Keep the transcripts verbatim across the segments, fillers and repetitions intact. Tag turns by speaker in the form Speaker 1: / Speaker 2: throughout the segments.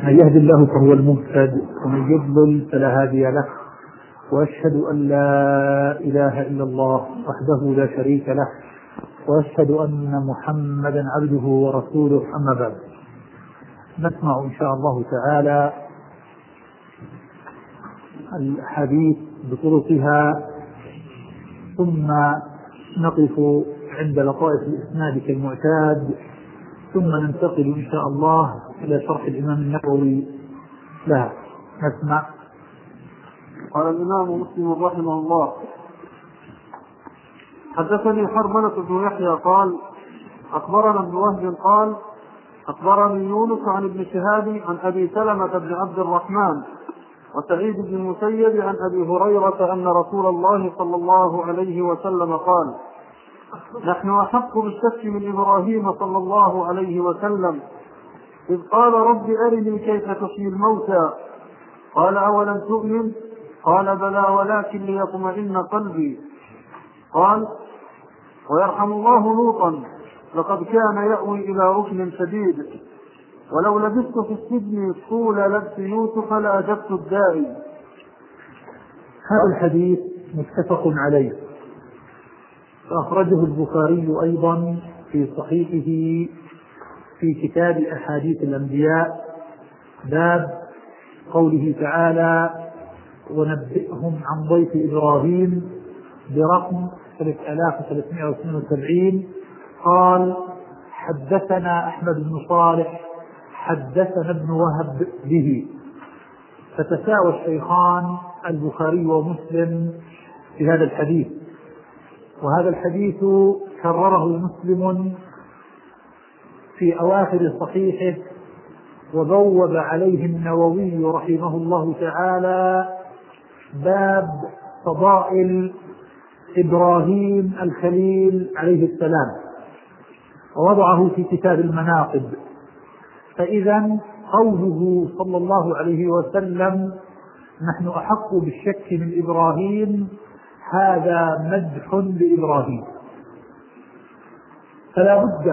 Speaker 1: من يهد الله فهو المهتد ومن يضلل فلا هادي له، وأشهد أن لا إله إلا الله وحده لا شريك له، وأشهد أن محمدا عبده ورسوله. أما بعد، نسمع إن شاء الله تعالى الحديث بطرقها، ثم نقف عند لطائف الإسناد كالمعتاد، ثم ننتقل إن شاء الله إلى شرح الإمام النووي لها. نسمع.
Speaker 2: قال الإمام مسلم رحمه الله: حدثني حرملة بن يحيى قال أخبرنا ابن وهب قال أخبرني يونس عن ابن شهاب عن أبي سلمة بن عبد الرحمن وسعيد بن المسيب عن أبي هريرة أن رسول الله صلى الله عليه وسلم قال: نحن أحق بالشك من إبراهيم صلى الله عليه وسلم إذ قال رب أرني كيف تحيي الموتى قال أولم تؤمن قال بلى ولكن ليطمئن قلبي قال: ويرحم الله لوطا لقد كان يأوي إلى ركن شديد ولو لبثت في السجن طول لبس يوسف لأجبت الداعي.
Speaker 1: هذا الحديث متفق عليه، فأخرجه البخاري أيضا في صحيحه في كتاب أحاديث الأنبياء، باب قوله تعالى: ونبئهم عن ضيف إبراهيم، برقم ثلاثة آلاف وثلاثمائة واثنين وسبعين. قال: حدثنا أحمد بن صالح حدثنا ابن وهب به. فتساوى الشيخان البخاري ومسلم في هذا الحديث، وهذا الحديث كرره مسلم في أواخر صحيحه، وبوب عليه النووي رحمه الله تعالى باب فضائل إبراهيم الخليل عليه السلام، ووضعه في كتاب المناقب. فإذا قوله صلى الله عليه وسلم نحن أحق بالشك من إبراهيم، هذا مدح لإبراهيم، فلا بد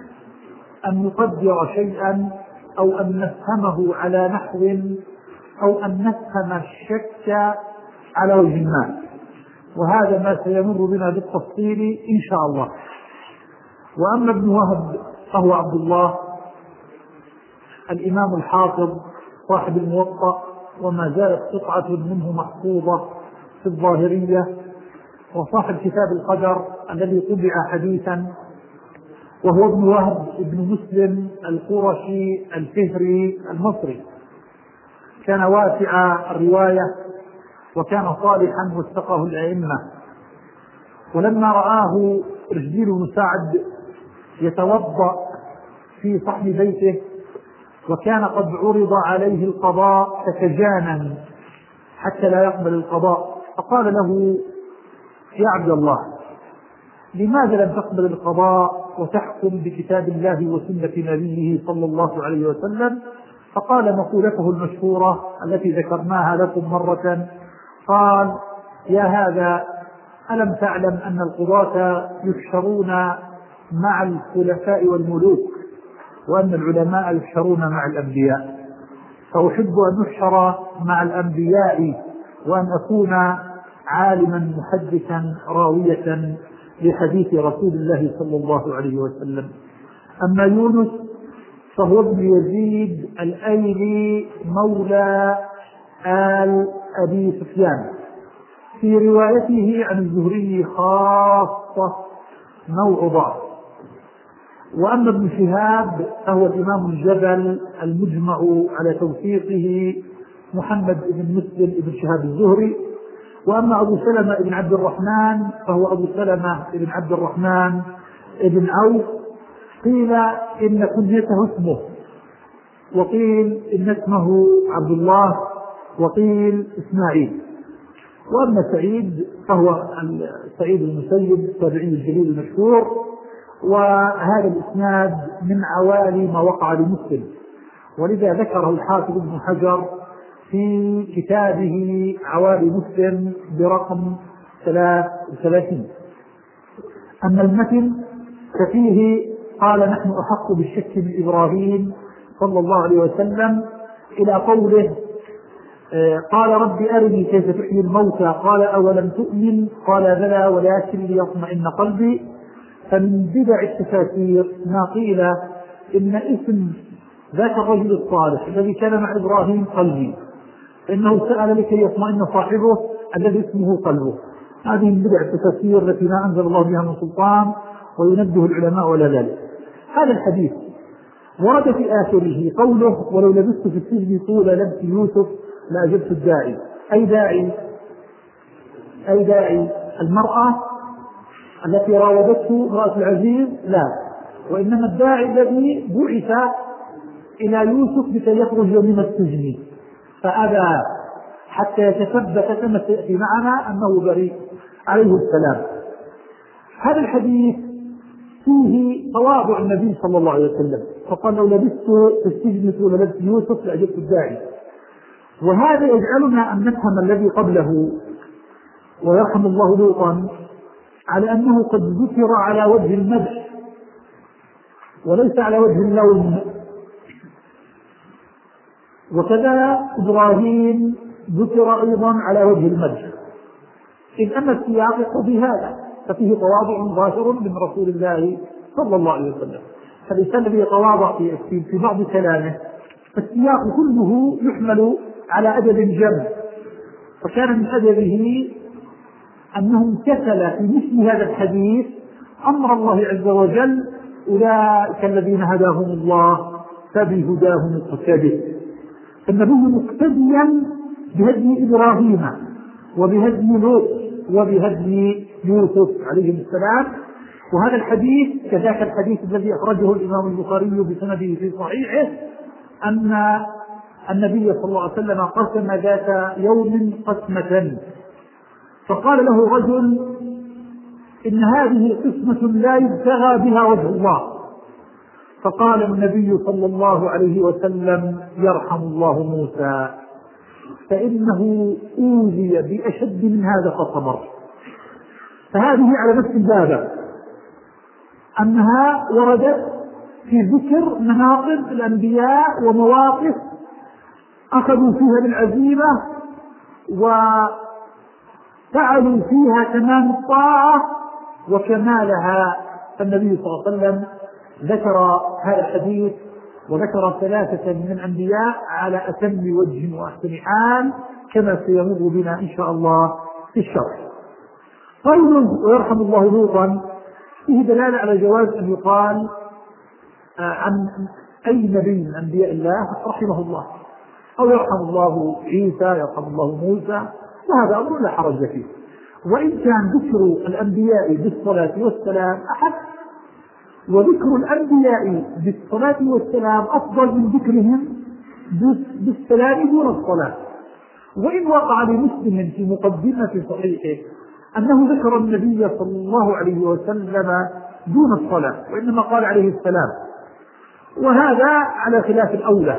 Speaker 1: أن نقدر شيئا أو أن نفهمه على نحو أو أن نفهم الشك على وجه ما، وهذا ما سيمر بنا بالتفصيل إن شاء الله. وأما ابن وهب فهو عبد الله الإمام الحافظ صاحب الموطأ، وما زالت قطعة منه محفوظة في الظاهرية، وصاحب كتاب القدر الذي طبع حديثا، وهو ابن وهب ابن مسلم القرشي الفهري المصري. كان واسع الرواية وكان صالحا واتقاه الأئمة. ولما رآه رشدين بن سعد يتوضأ في صحن بيته وكان قد عرض عليه القضاء فتجانن حتى لا يقبل القضاء، فقال له: يا عبد الله، لماذا لم تقبل القضاء وتحكم بكتاب الله وسنة نبيه صلى الله عليه وسلم؟ فقال مقولته المشهورة التي ذكرناها لكم مرة، قال: يا هذا، ألم تعلم أن القضاة يحشرون مع الخلفاء والملوك، وأن العلماء يحشرون مع الأنبياء؟ فأحب أن نحشر مع الأنبياء وأن أكون عالما محدثا راوية لحديث رسول الله صلى الله عليه وسلم. أما يونس فهو ابن يزيد الأيلي مولى آل أبي سفيان، في روايته عن الزهري خاصة نوع ضعف. وأما ابن شهاب فهو الإمام الجبل المجمع على توثيقه محمد بن مسلم بن شهاب الزهري. وأما أبو سلمة بن عبد الرحمن فهو أبو سلمة بن عبد الرحمن بن عوف، قيل إن كنيته اسمه، وقيل إن اسمه عبد الله، وقيل إسماعيل. وأما سعيد فهو سعيد المسيب التابعي الجليل المشهور، وهذا الإسناد من عوالي ما وقع لمسلم، ولذا ذكره الحافظ ابن حجر في كتابه عوالي مسلم برقم ثلاث وثلاثين. أما المتن ففيه قال: نحن أحق بالشك من إبراهيم صلى الله عليه وسلم إلى قوله قال رب أرني كيف تحيي الموتى قال أولم تؤمن قال بلى ولكن ليطمئن قلبي. فمن بدع التفاسير ما قيل إن اسم ذاك الرجل الصالح الذي كان مع إبراهيم قلبي، إنه سأل لكي يطمئن صاحبه الذي اسمه قلبه. هذه من بدع التفاسير التي ما أنزل الله بها من سلطان وينبه العلماء ولا ذلك. هذا الحديث ورد في آخره قوله ولو لبثت في السجن طول لبث يوسف لأجبت الداعي. أي داعي؟ أي داعي المرأة التي راودته امرأة العزيز؟ لا، وإنما الداعي الذي بعث إلى يوسف لكي يخرج من السجن فأبى حتى يتثبت كما سيأتي معنا أنه بريء عليه السلام. هذا الحديث فيه تواضع النبي صلى الله عليه وسلم، فقال لو لبثت في السجن طول لبث يوسف لأجبت الداعي. وهذا يجعلنا أن نفهم الذي قبله ويرحم الله لوطا على أنه قد ذكر على وجه المدح وليس على وجه اللوم، وكذا إبراهيم ذكر أيضا على وجه المدح، إذ أن السياق يقتضي هذا، ففيه تواضع ظاهر من رسول الله صلى الله عليه وسلم. فالإنسان الذي يتواضع في بعض كلامه فالسياق كله يحمل على أدب جم، فكان من أدبه أنه امتثل في مثل هذا الحديث أمر الله عز وجل أولئك الذين هداهم الله فبهداهم اقتدوا. فالنبي مقتديا بهدي إبراهيم وبهدي لوط وبهدي يوسف عليه السلام. وهذا الحديث كذاك الحديث الذي أخرجه الإمام البخاري بسنده في صحيحه أن النبي صلى الله عليه وسلم قسم ذات يوم قسمة فقال له رجل إن هذه قسمة لا يبتغى بها وجه الله، فقال النبي صلى الله عليه وسلم يرحم الله موسى فإنه أوذي بأشد من هذا فصبر. فهذه على نفس الباب أنها وردت في ذكر مناقب الأنبياء ومواقف أخذوا فيها بالعزيمة وفعلوا فيها تمام الطاعة وكمالها. فالنبي صلى الله عليه وسلم ذكر هذا الحديث وذكر ثلاثة من الأنبياء على أتم وجه وأحسن حال كما سيمر بنا إن شاء الله في الشرح. قوله ويرحم الله لوطا فيه دلالة على جواز أن يقال عن أي نبي من أنبياء الله رحمه الله، أو يرحم الله عيسى يرحم الله موسى، وهذا أمر لا حرج فيه. وإن كان ذكر الأنبياء بالصلاة والسلام أحد، وذكر الأنبياء بالصلاة والسلام أفضل من ذكرهم بالسلام دون الصلاة. وإن وقع لمسلم في مقدمة صحيحه أنه ذكر النبي صلى الله عليه وسلم دون الصلاة وإنما قال عليه السلام، وهذا على خلاف الأولى.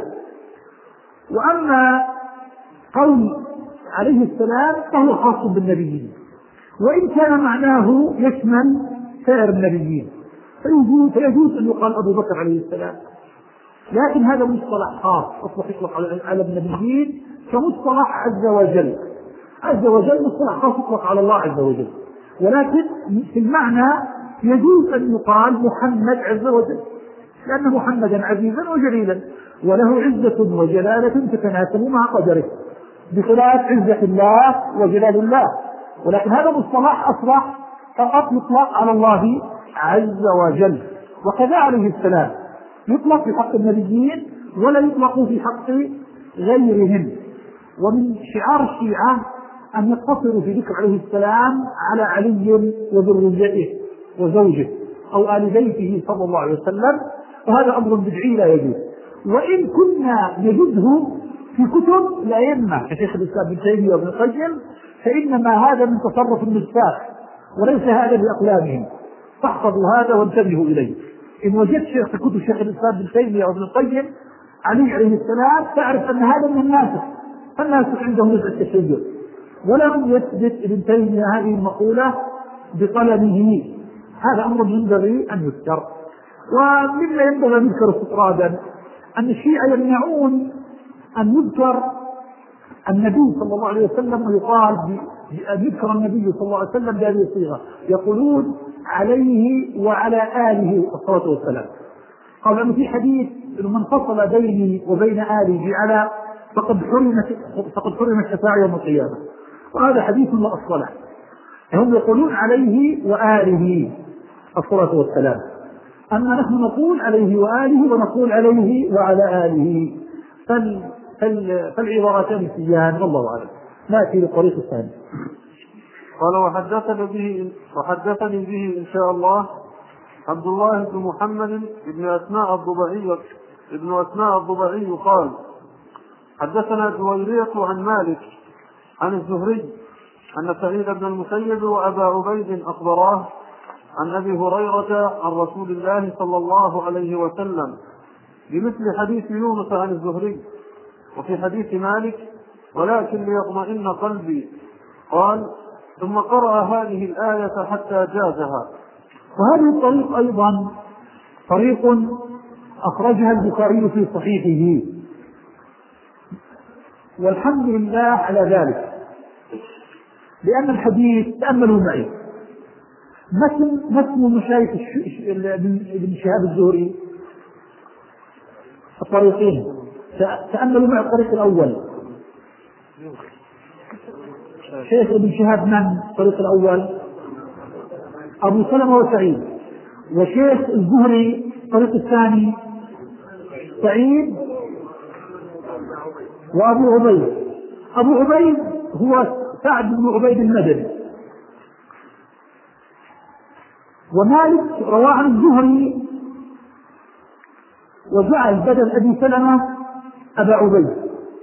Speaker 1: وأما قول عليه السلام فهو خاص بالنبيين، وإن كان معناه يشمل سائر النبيين فيجوز أن يقال أبو بكر عليه السلام، لكن هذا مصطلح خاص أصبح يطلق على النبيين كمصطلح عز وجل. عز وجل مصطلح خاص يطلق على الله عز وجل، ولكن في المعنى يجوز أن يقال محمد عز وجل، لأن محمدا عزيزا وجليلا وله عزة وجلالة تتناسب مع قدره، بخلاف عزة الله وجلال الله. ولكن هذا مصطلح أصبح فقط يطلق على الله عز وجل. وكذا عليه السلام يطلق في حق النبيين ولا يطلق في حق غيرهم. ومن شعار الشيعة أن يقتصروا في ذكر عليه السلام على علي وذريته وزوجه أو آل بيته صلى الله عليه وسلم، وهذا أمر بدعي لا يجوز. وإن كنا نجده في كتب الأئمة كشيخ الإسلام ابن تيمية وابن القيم فإنما هذا من تصرف النساء وليس هذا بأقلامهم، فاحفظوا هذا وانتبهوا إليه. إن وجدت شيخ في كتب شيخ الإسلام ابن تيمية وابن القيم علي عليه السلام تعرف أن هذا من الناسخ، فالناسخ عندهم نزع التشيع، ولم يثبت ابن تيمية هذه المقولة بقلمه. هذا أمر ينبغي أن يذكر. ومما ينبغي أن يذكر استطرادا أن الشيعة يمنعون أن يذكر النبي صلى الله عليه وسلم ويقال أن يذكر النبي صلى الله عليه وسلم بهذه الصيغة، يقولون عليه وعلى آله الصلاة والسلام. قال أنه في حديث من فصل بيني وبين آله بعلى فقد حرمت فقد حرمت الشفاعة يوم القيامة، وهذا حديث لا أصل له. هم يقولون عليه وآله الصلاة والسلام، أما نحن نقول عليه وآله ونقول عليه وعلى آله، فال... فال... فالعبارتان سيان والله أعلم. نأتي للطريق الثاني.
Speaker 2: قال وحدثني به وحدثني به إن شاء الله عبد الله بن محمد بن أسماء الضبعي ابن أسماء الضبعي قال حدثنا جويرية عن مالك عن الزهري أن سعيد بن المسيب وأبا عبيد أخبراه عن أبي هريرة عن رسول الله صلى الله عليه وسلم بمثل حديث يونس عن الزهري، وفي حديث مالك ولكن ليطمئن قلبي قال ثم قرأ هذه الآية حتى جازها.
Speaker 1: وهذه الطريق أيضا طريق أخرجها البخاري في صحيحه، والحمد لله على ذلك، لأن الحديث تأملوا معي ما اسم مشايخ ابن شهاب الزهري الطريقين. تأملوا معي الطريق الأول، شيخ ابن شهاب من الطريق الأول؟ أبو سلمة وسعيد. وشيخ الزهري الطريق الثاني سعيد وأبو عبيد. أبو عبيد هو سعد بن عبيد المدني. ومالك روى عن الزهري وجعل بدل أبي سلمة أبا عبيد،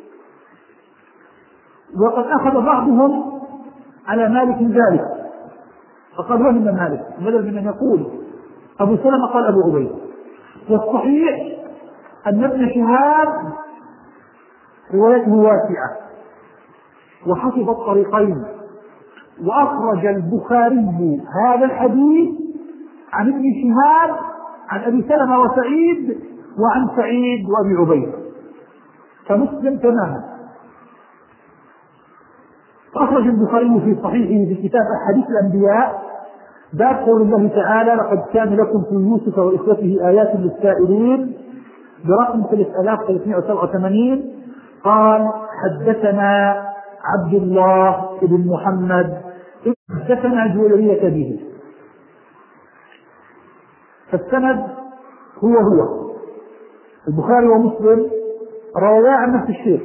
Speaker 1: وقد أخذ بعضهم على مالك ذلك فقال وهم مالك بدل من أن يقول أبو سلمة قال أبو عبيد. والصحيح أن ابن شهاب روايته واسعة وحفظ الطريقين، وأخرج البخاري هذا الحديث عن ابن شهاب عن أبي سلمة وسعيد وعن سعيد وأبي عبيد كمسلم تماما. فأخرج البخاري في صحيحه في كتاب أحاديث الأنبياء باب قول الله تعالى لقد كان لكم في يوسف وإخوته آيات للسائلين برقم ثلاثة آلاف وثلاثمائة وسبعة وثمانين. قال حدثنا عبد الله بن محمد حدثنا جويرية به. فالسند هو هو البخاري ومسلم روايا عن نفس الشيخ،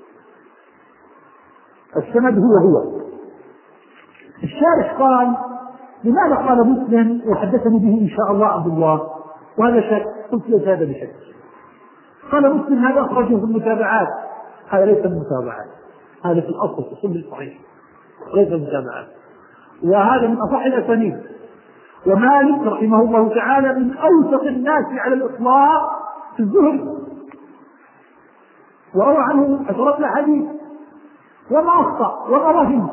Speaker 1: السند هو هو. الشارح قال لماذا قال مسلم وحدثني به إن شاء الله عبد الله، وهذا شك. قلت ليس هذا بشك. قال مسلم هذا أخرجه في المتابعات، هذا ليس المتابعات، هذا في الأصل في الصلب الصحيح ليس المتابعات، وهذا من أصح الأسانيد. ومالك رحمه الله تعالى من أوثق الناس على الإطلاق في الزهد، وروى عنه عشرات الأحاديث وما أخطأ وما وهم،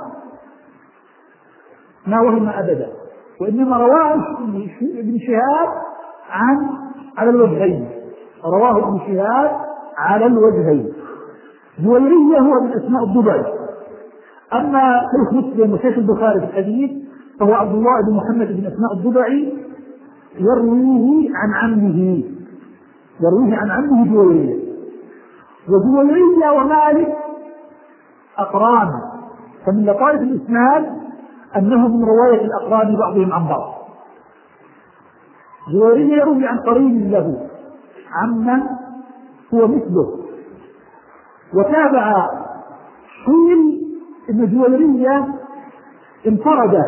Speaker 1: ما وهم أبدا، وإنما رواه ابن شهاب عن على الوجهين، رواه ابن شهاب على الوجهين. جويرية هو من أسماء الضبعي. أما شيخ مسلم وشيخ البخاري في الحديث فهو عبد الله بن محمد بن أسماء الضبعي يرويه عن عمه يرويه عن عمه جويرية. وجويرية ومالك أقران، فمن لطائف الإسناد أنهم من رواية الأقران بعضهم عن بعض. جويرية يروي عن قرين له عمن هو مثله، وتابع حين أن جويرية انفرد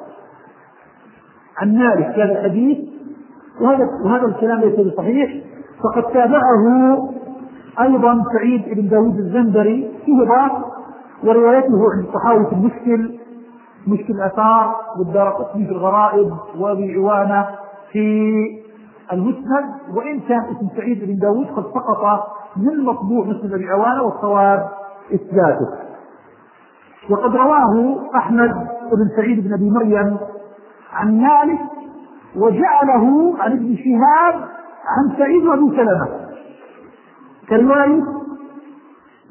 Speaker 1: عن مالك هذا الحديث، وهذا وهذا الكلام ليس بصحيح، فقد تابعه أيضا سعيد بن داود الزندري فيه ضعف، وروايته عن الطحاوي في المشكل مشكل الآثار والدارقطني في الغرائب وأبي عوانة في المسند، وإن كان اسم سعيد بن داود قد سقط من مطبوع مسند أبي عوانة والصواب إثباته. وقد رواه أحمد بن سعيد بن أبي مريم عن مالك وجعله عن ابن شهاب عن سعيد وأبي سلمة كرواية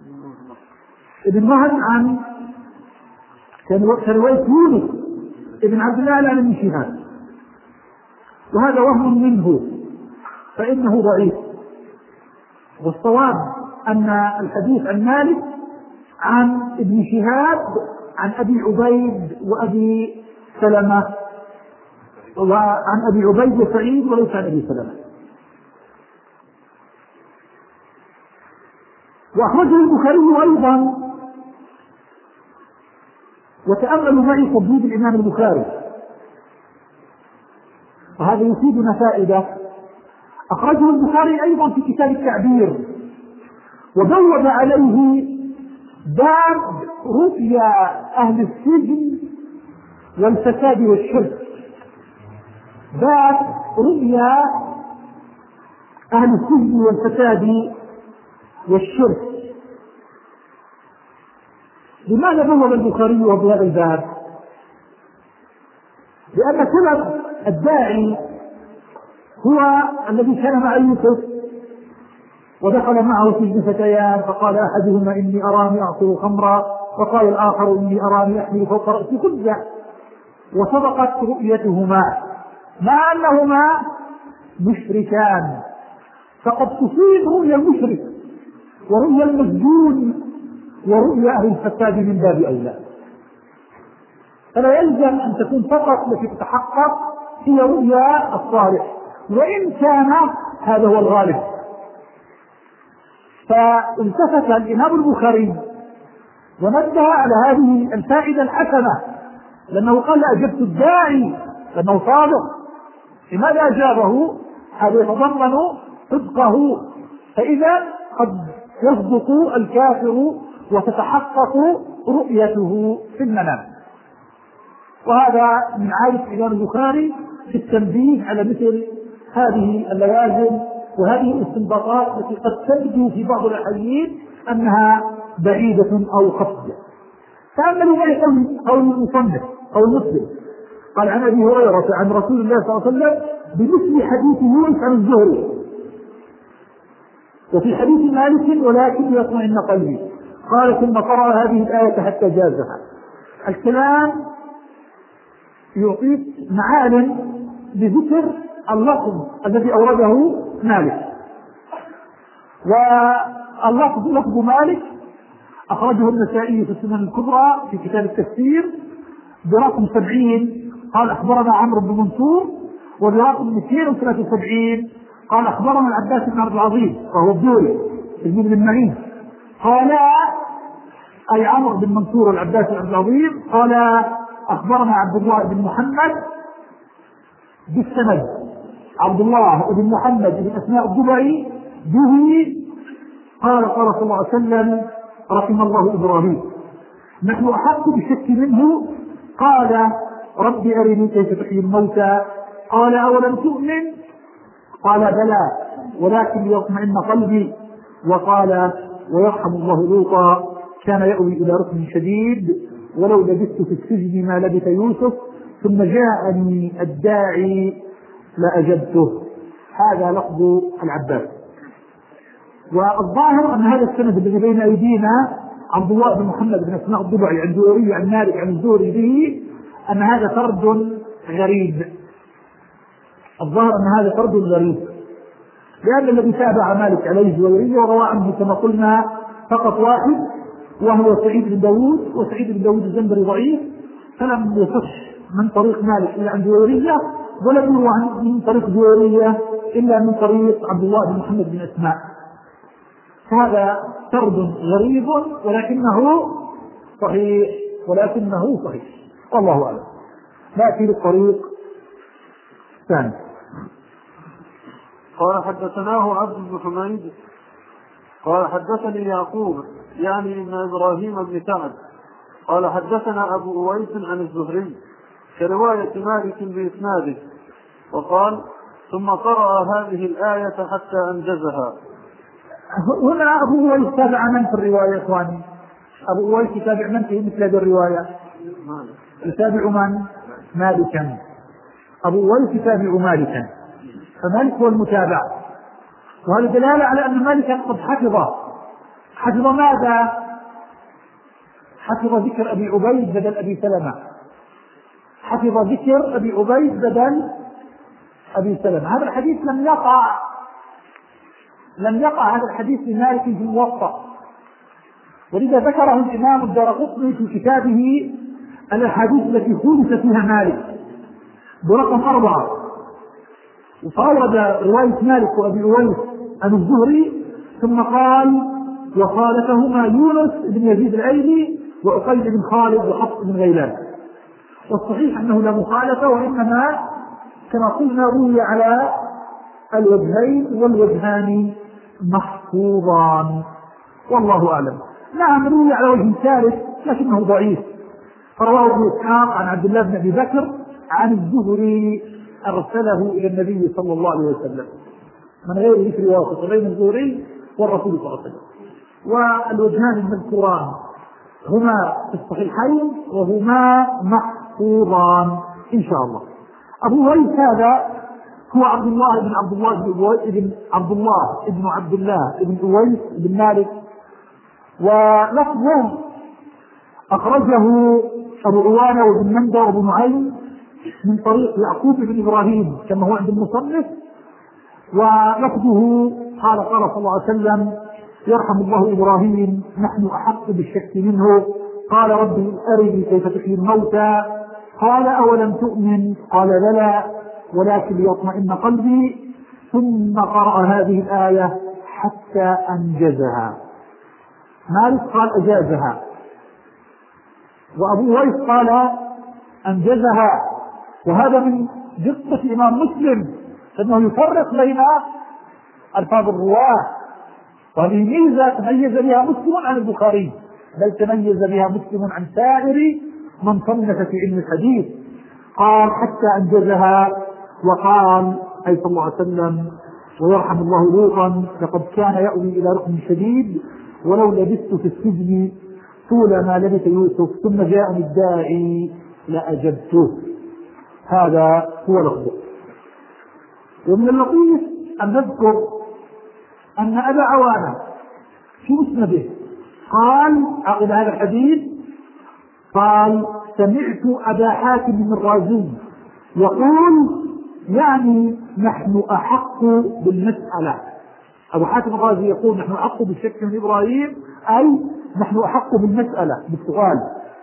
Speaker 1: ابن وهب عن كرواية يونس ابن عبد الله عن ابن شهاب، وهذا وهم منه فإنه ضعيف. والصواب أن الحديث عن مالك عن ابن شهاب عن أبي عبيد وأبي سلمة، وعن أبي عبيد وسعيد وليس عن أبي سلمة. وأخرجه البخاري أيضا، وتأملوا معي تبويب الإمام البخاري وهذا يفيدنا فائدة. أخرجه البخاري أيضا في كتاب التعبير، وبوب عليه باب رؤيا أهل السجن والفساد والشرك، باب رؤيا أهل السجن والفساد والشرك. لماذا بوب البخاري بهذا الباب؟ لأن سبب الداعي هو الذي كان مع يوسف ودخل معه سجن فتيان، فقال أحدهما إني أراني أعصر خمرا، وقال الآخر إني أراني أحمل فوق رأسي خبزا، وصدقت رؤيتهما مع أنهما مشركان، فقد تصيب رؤيا المشرك ورؤيا المسجون ورؤيا أهل الفساد من باب أولى. فلا يلزم أن تكون فقط التي تتحقق هي رؤيا الصالح، وإن كان هذا هو الغالب. فالتفت الإمام البخاري ونبه على هذه الفائدة الحسنة، لأنه قال أجبت الداعي لأنه صادق. لماذا أجابه؟ هذا يتضمن صدقه، فإذا قد يصدق الكافر وتتحقق رؤيته في المنام. وهذا من عادة الإمام البخاري في التنبيه على مثل هذه اللوازم وهذه الاستنباطات التي قد تبدو في بعض الأحيان أنها بعيدة أو خفية. تأملوا معي قول المصنف أو المسلم قال عن أبي هريرة عن رسول الله صلى الله عليه وسلم بمثل حديث يونس عن الزهري، وفي حديث مالك ولكن يطمئن قلبي، قال ثم قرأ هذه الآية حتى جازها. الكلام يعطيك معالم بذكر اللفظ الذي أورده مالك، واللفظ لفظ مالك أخرجه النسائي في السنن الكبرى في كتاب التفسير برقم سبعين، قال أخبرنا عمرو بن منصور، وبرقم مئتين وثلاثة وسبعين قال أخبرنا العباس بن عبد العظيم وهو الدوري ابن المعين، قال أي عمرو بن منصور والعباس بن عبد العظيم قال أخبرنا عبد الله بن محمد بالسند، عبد الله بن محمد بن أسماء الضبعي به قال قال صلى الله عليه وسلم رحم الله إبراهيم نحن أحق بالشك منه، قال رب أرني كيف تحيي الموتى، قال أولم تؤمن، قال بلى ولكن ليطمئن قلبي، وقال ويرحم الله لوطا كان يأوي إلى ركن شديد ولو لبثت في السجن ما لبث يوسف ثم جاءني الداعي لأجبته. هذا لفظ العباس. والظاهر أن هذا السند الذي بين أيدينا عبد الله بن محمد بن أسماء الضبعي عن زهري عن مالك عن الزهري به أن هذا فرد غريب. الظاهر أن هذا فرد غريب، لأن الذي تابع مالك عليه زهري وروى عنه كما قلنا فقط واحد وهو سعيد بن داود، وسعيد بن داود الزنبري ضعيف فلم يصح من طريق مالك إلا عن زهرية، ولم يروى من طريق زهرية إلا من طريق عبد الله بن محمد بن أسماء. هذا فرد غريب ولكنه صحيح ولكنه صحيح والله أعلم. نأتي للطريق الثاني.
Speaker 2: قال حدثناه عبد بن حميد قال حدثني يعقوب يعني ابن إبراهيم بن سعد قال حدثنا أبو أويس عن الزهري كرواية مالك بإسناده، وقال ثم قرأ هذه الآية حتى أنجزها.
Speaker 1: هنا أبو أويس تابع من في الرواية إخواني؟ أبو أويس تابع من في مثل هذه الرواية؟ يتابع من؟ مالكا. أبو أويس تابع مالكا، فمالك هو المتابع، وهذا دلالة على أن مالكا قد حفظ حفظ ماذا؟ حفظ ذكر أبي عبيد بدل أبي سلمة، حفظ ذكر أبي عبيد بدل أبي سلمة. هذا الحديث لم يقع لم يقع هذا الحديث لمالك في الموطأ، ولذا ذكره الإمام الدارقطني في كتابه الأحاديث التي خولف فيها مالك برقم أربعة، وفأورد رواية مالك وأبي أويس عن الزهري، ثم قال وخالفهما يونس بن يزيد الأيلي وعقيل بن خالد وحفص بن غيلان. والصحيح أنه لا مخالفة، وإنما كما قلنا روي على الوجهين والوجهان محفوظان، والله أعلم. نعم روي على وجه ثالث لكنه ضعيف، فرواه ابن إسحاق عن عبد الله بن أبي بكر عن الزهري أرسله إلى النبي صلى الله عليه وسلم من غير ذكر واسطة بين الزهري والرسول صلى الله عليه وسلم. والوجهان المذكوران هما في الصحيحين وهما محفوظان إن شاء الله. أبو هريرة هذا هو عبد الله بن عبد الله بن عبد الله بن عبد الله بن أويس بن مالك، ولفظه أخرجه أبو عوانة وابن مندى وابو نعيم من طريق يعقوب بن إبراهيم كما هو عند المصنف، ولفظه قال قال صلى الله عليه وسلم يرحم الله إبراهيم نحن أحق بالشك منه، قال ربي أرني كيف تحيي الموتى، قال أولم تؤمن، قال بلى ولكن ليطمئن قلبي، ثم قرأ هذه الآية حتى أنجزها. مالك قال أجازها، وأبو ويس قال أنجزها، وهذا من دقة إمام مسلم أنه يفرق بين ألفاظ الرواة، وهذه ميزة تميز بها مسلم عن البخاري، بل تميز بها مسلم عن سائر من صنف في علم الحديث. قال حتى أنجزها، وقال أي صلى الله عليه وسلم ويرحم الله لوطا لقد كان يأوي إلى ركن شديد ولو لبثت في السجن طول ما لبث يوسف ثم جاءني الداعي لأجبته. هذا هو لفظه. ومن اللطيف أن نذكر أن أبا عوانة في مسنده قال عقب هذا الحديث قال سمعت أبا حاتم الرازي يقول يعني نحن أحق بالمسألة. أبو حاتم الرازي يقول نحن أحق بالشك من إبراهيم، أي نحن أحق بالمسألة بالسؤال.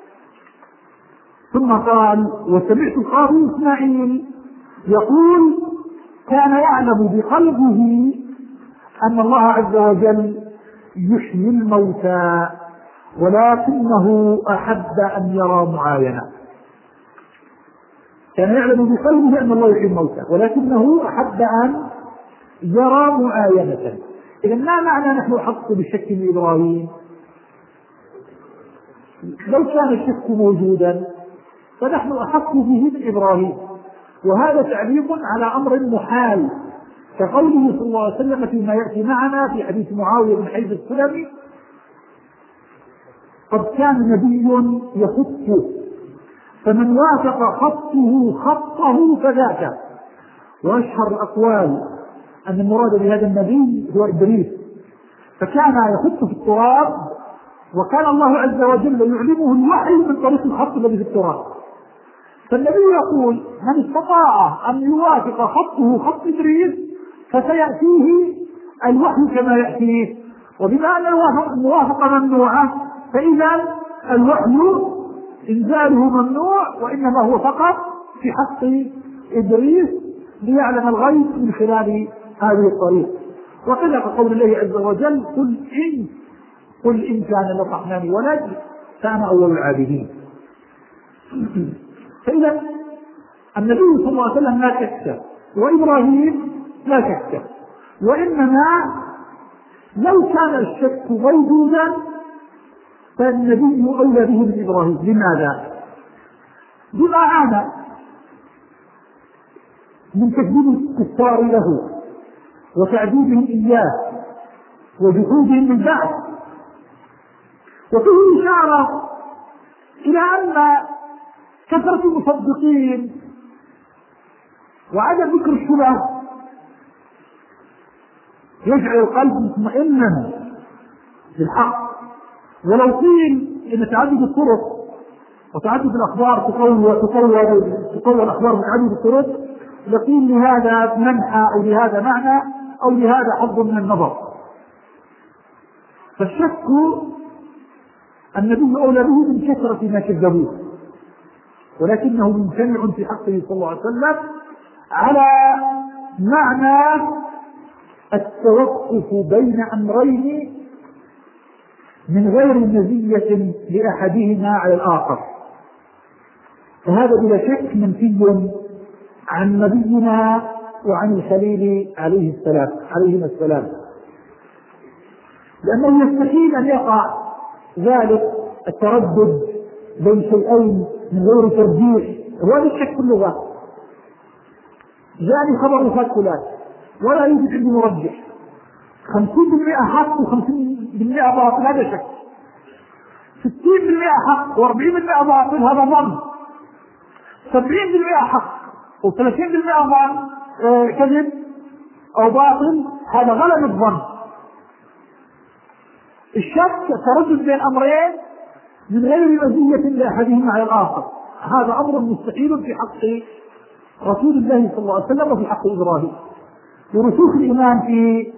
Speaker 1: ثم قال وسمعت القاضي إسماعيل يقول كان يعلم بقلبه أن الله عز وجل يحيي الموتى ولكنه أحب أن يرى معاينة. كان يعلم بقلبه أن الله يحيي الموتى ولكنه أحب أن يرى معاينة. إذا ما معنى نحن أحق بالشك من إبراهيم؟ لو كان الشك موجودا فنحن أحق به من إبراهيم، وهذا تعليق على أمر محال كقوله صلى الله عليه وسلم فيما يأتي معنا في حديث معاوية بن حيث السلمي قد كان نبي يخط فمن وافق خطه خطه فذاك. وأشهر الأقوال أن المراد بهذا النبي هو إدريس، فكان يخط في التراب وكان الله عز وجل يعلمه الوحي من طريق الخط الذي في التراب. فالنبي يقول من استطاع أن يوافق خطه خط إدريس فسيأتيه الوحي كما يأتيه، وبما أن الموافقة ممنوعة فإذا الوحي إنزاله ممنوع، وإنما هو فقط في حق إدريس ليعلم الغيب من خلال هذه الطريق. وكذا قول الله عز وجل قل إن قل إن كان للرحمن ولد فأنا أول العابدين. فإذا النبي صلى الله عليه وسلم لا شك وإبراهيم لا شك، وإنما لو كان الشك موجودا فالنبي أولى به من إبراهيم. لماذا؟ بما عانى من تكذيب الكفار له وتعذيبهم إياه وجحودهم من بعد، وفيه إشارة إلى أن كثرة المصدقين وعدم ذكر الشبه يجعل القلب مطمئنا بالحق ولو قيل إن تعدد الطرق وتعدد الأخبار تقوى تقوى تقوى الأخبار بتعدد الطرق، لقيل لهذا منحى أو لهذا معنى أو لهذا حظ من النظر. فالشك النبي أولى به من كثرة ما كذبوه، ولكنه ممتنع في حقه صلى الله عليه وسلم على معنى التوقف بين أمرين من غير مزية لأحدهما على الآخر، فهذا بلا شك منفي عن نبينا وعن الخليل عليه السلام عليهما السلام، لأنه يستحيل أن يقع ذلك التردد بين شيئين من غير ترجيح. وهذا الشك في اللغة، جاءني خبر وفاة فلان ولا يوجد عندي مرجح، خمسين بالمئة حق وخمسين بالمئة باطل، هذا شك. ستين بالمئة حق واربعين بالمئة باطل، هذا ظن. سبعين بالمئة حق وثلاثين بالمئة ظن آه كذب أو باطل، هذا غلب الظن. الشك تردد بين أمرين من غير مزية لأحدهما على الآخر، هذا أمر مستحيل في حق رسول الله صلى الله عليه وسلم وفي حق إبراهيم، ورسوخ الإيمان في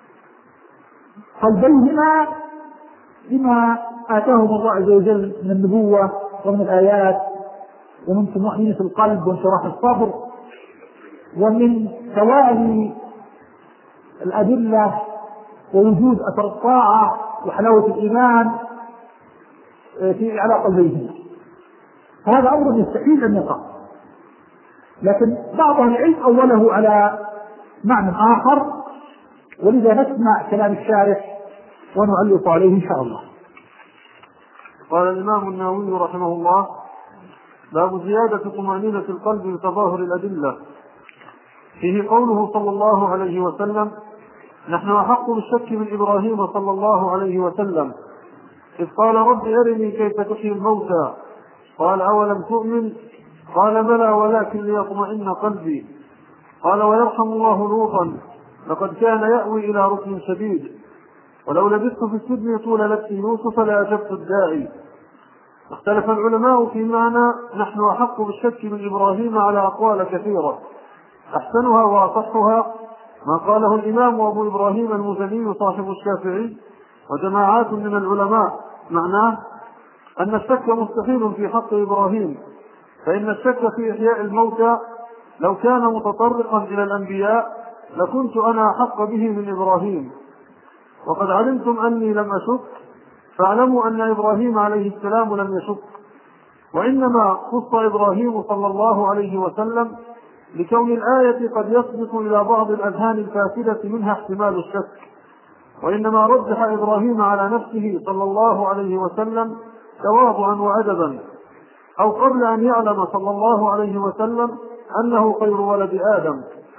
Speaker 1: قلبيهما بما آتاهم الله عز وجل من النبوة ومن الآيات ومن طمأنينة القلب وانشراح الصدر ومن توالي الأدلة ووجود أثر الطاعة وحلاوة الإيمان في على قلبيهما. هذا أمر يستحيل أن يقع، لكن بعض العلم أوله على معنى آخر، ولذا نسمع كلام الشارح ونعلق عليه إن شاء الله.
Speaker 2: قال الإمام النووي رحمه الله: باب زيادة طمأنينة القلب بتظاهر الأدلة. فيه قوله صلى الله عليه وسلم: نحن أحق بالشك من إبراهيم صلى الله عليه وسلم إذ قال: رب أرني كيف تحيي الموتى، قال: أولم تؤمن؟ قال: بلى ولكن ليطمئن قلبي. قال: ويرحم الله لوطا لقد كان يأوي إلى ركن شديد، ولو لبثت في السجن طول لبس يوسف لأجبت الداعي. اختلف العلماء في معنى نحن أحق بالشك من إبراهيم على أقوال كثيرة، أحسنها وأصحها ما قاله الإمام أبو إبراهيم المزني صاحب الشافعي وجماعات من العلماء، معناه أن الشك مستحيل في حق إبراهيم، فإن الشك في إحياء الموتى لو كان متطرقا إلى الأنبياء لكنت أنا أحق به من إبراهيم. وقد علمتم أني لم أشك، فاعلموا أن إبراهيم عليه السلام لم يشك، وإنما خص إبراهيم صلى الله عليه وسلم لكون الآية قد يسبق إلى بعض الأذهان الفاسدة منها احتمال الشك، وإنما رجح إبراهيم على نفسه صلى الله عليه وسلم تواضعا وأدبا، أو قبل أن يعلم صلى الله عليه وسلم أنه خير ولد آدم.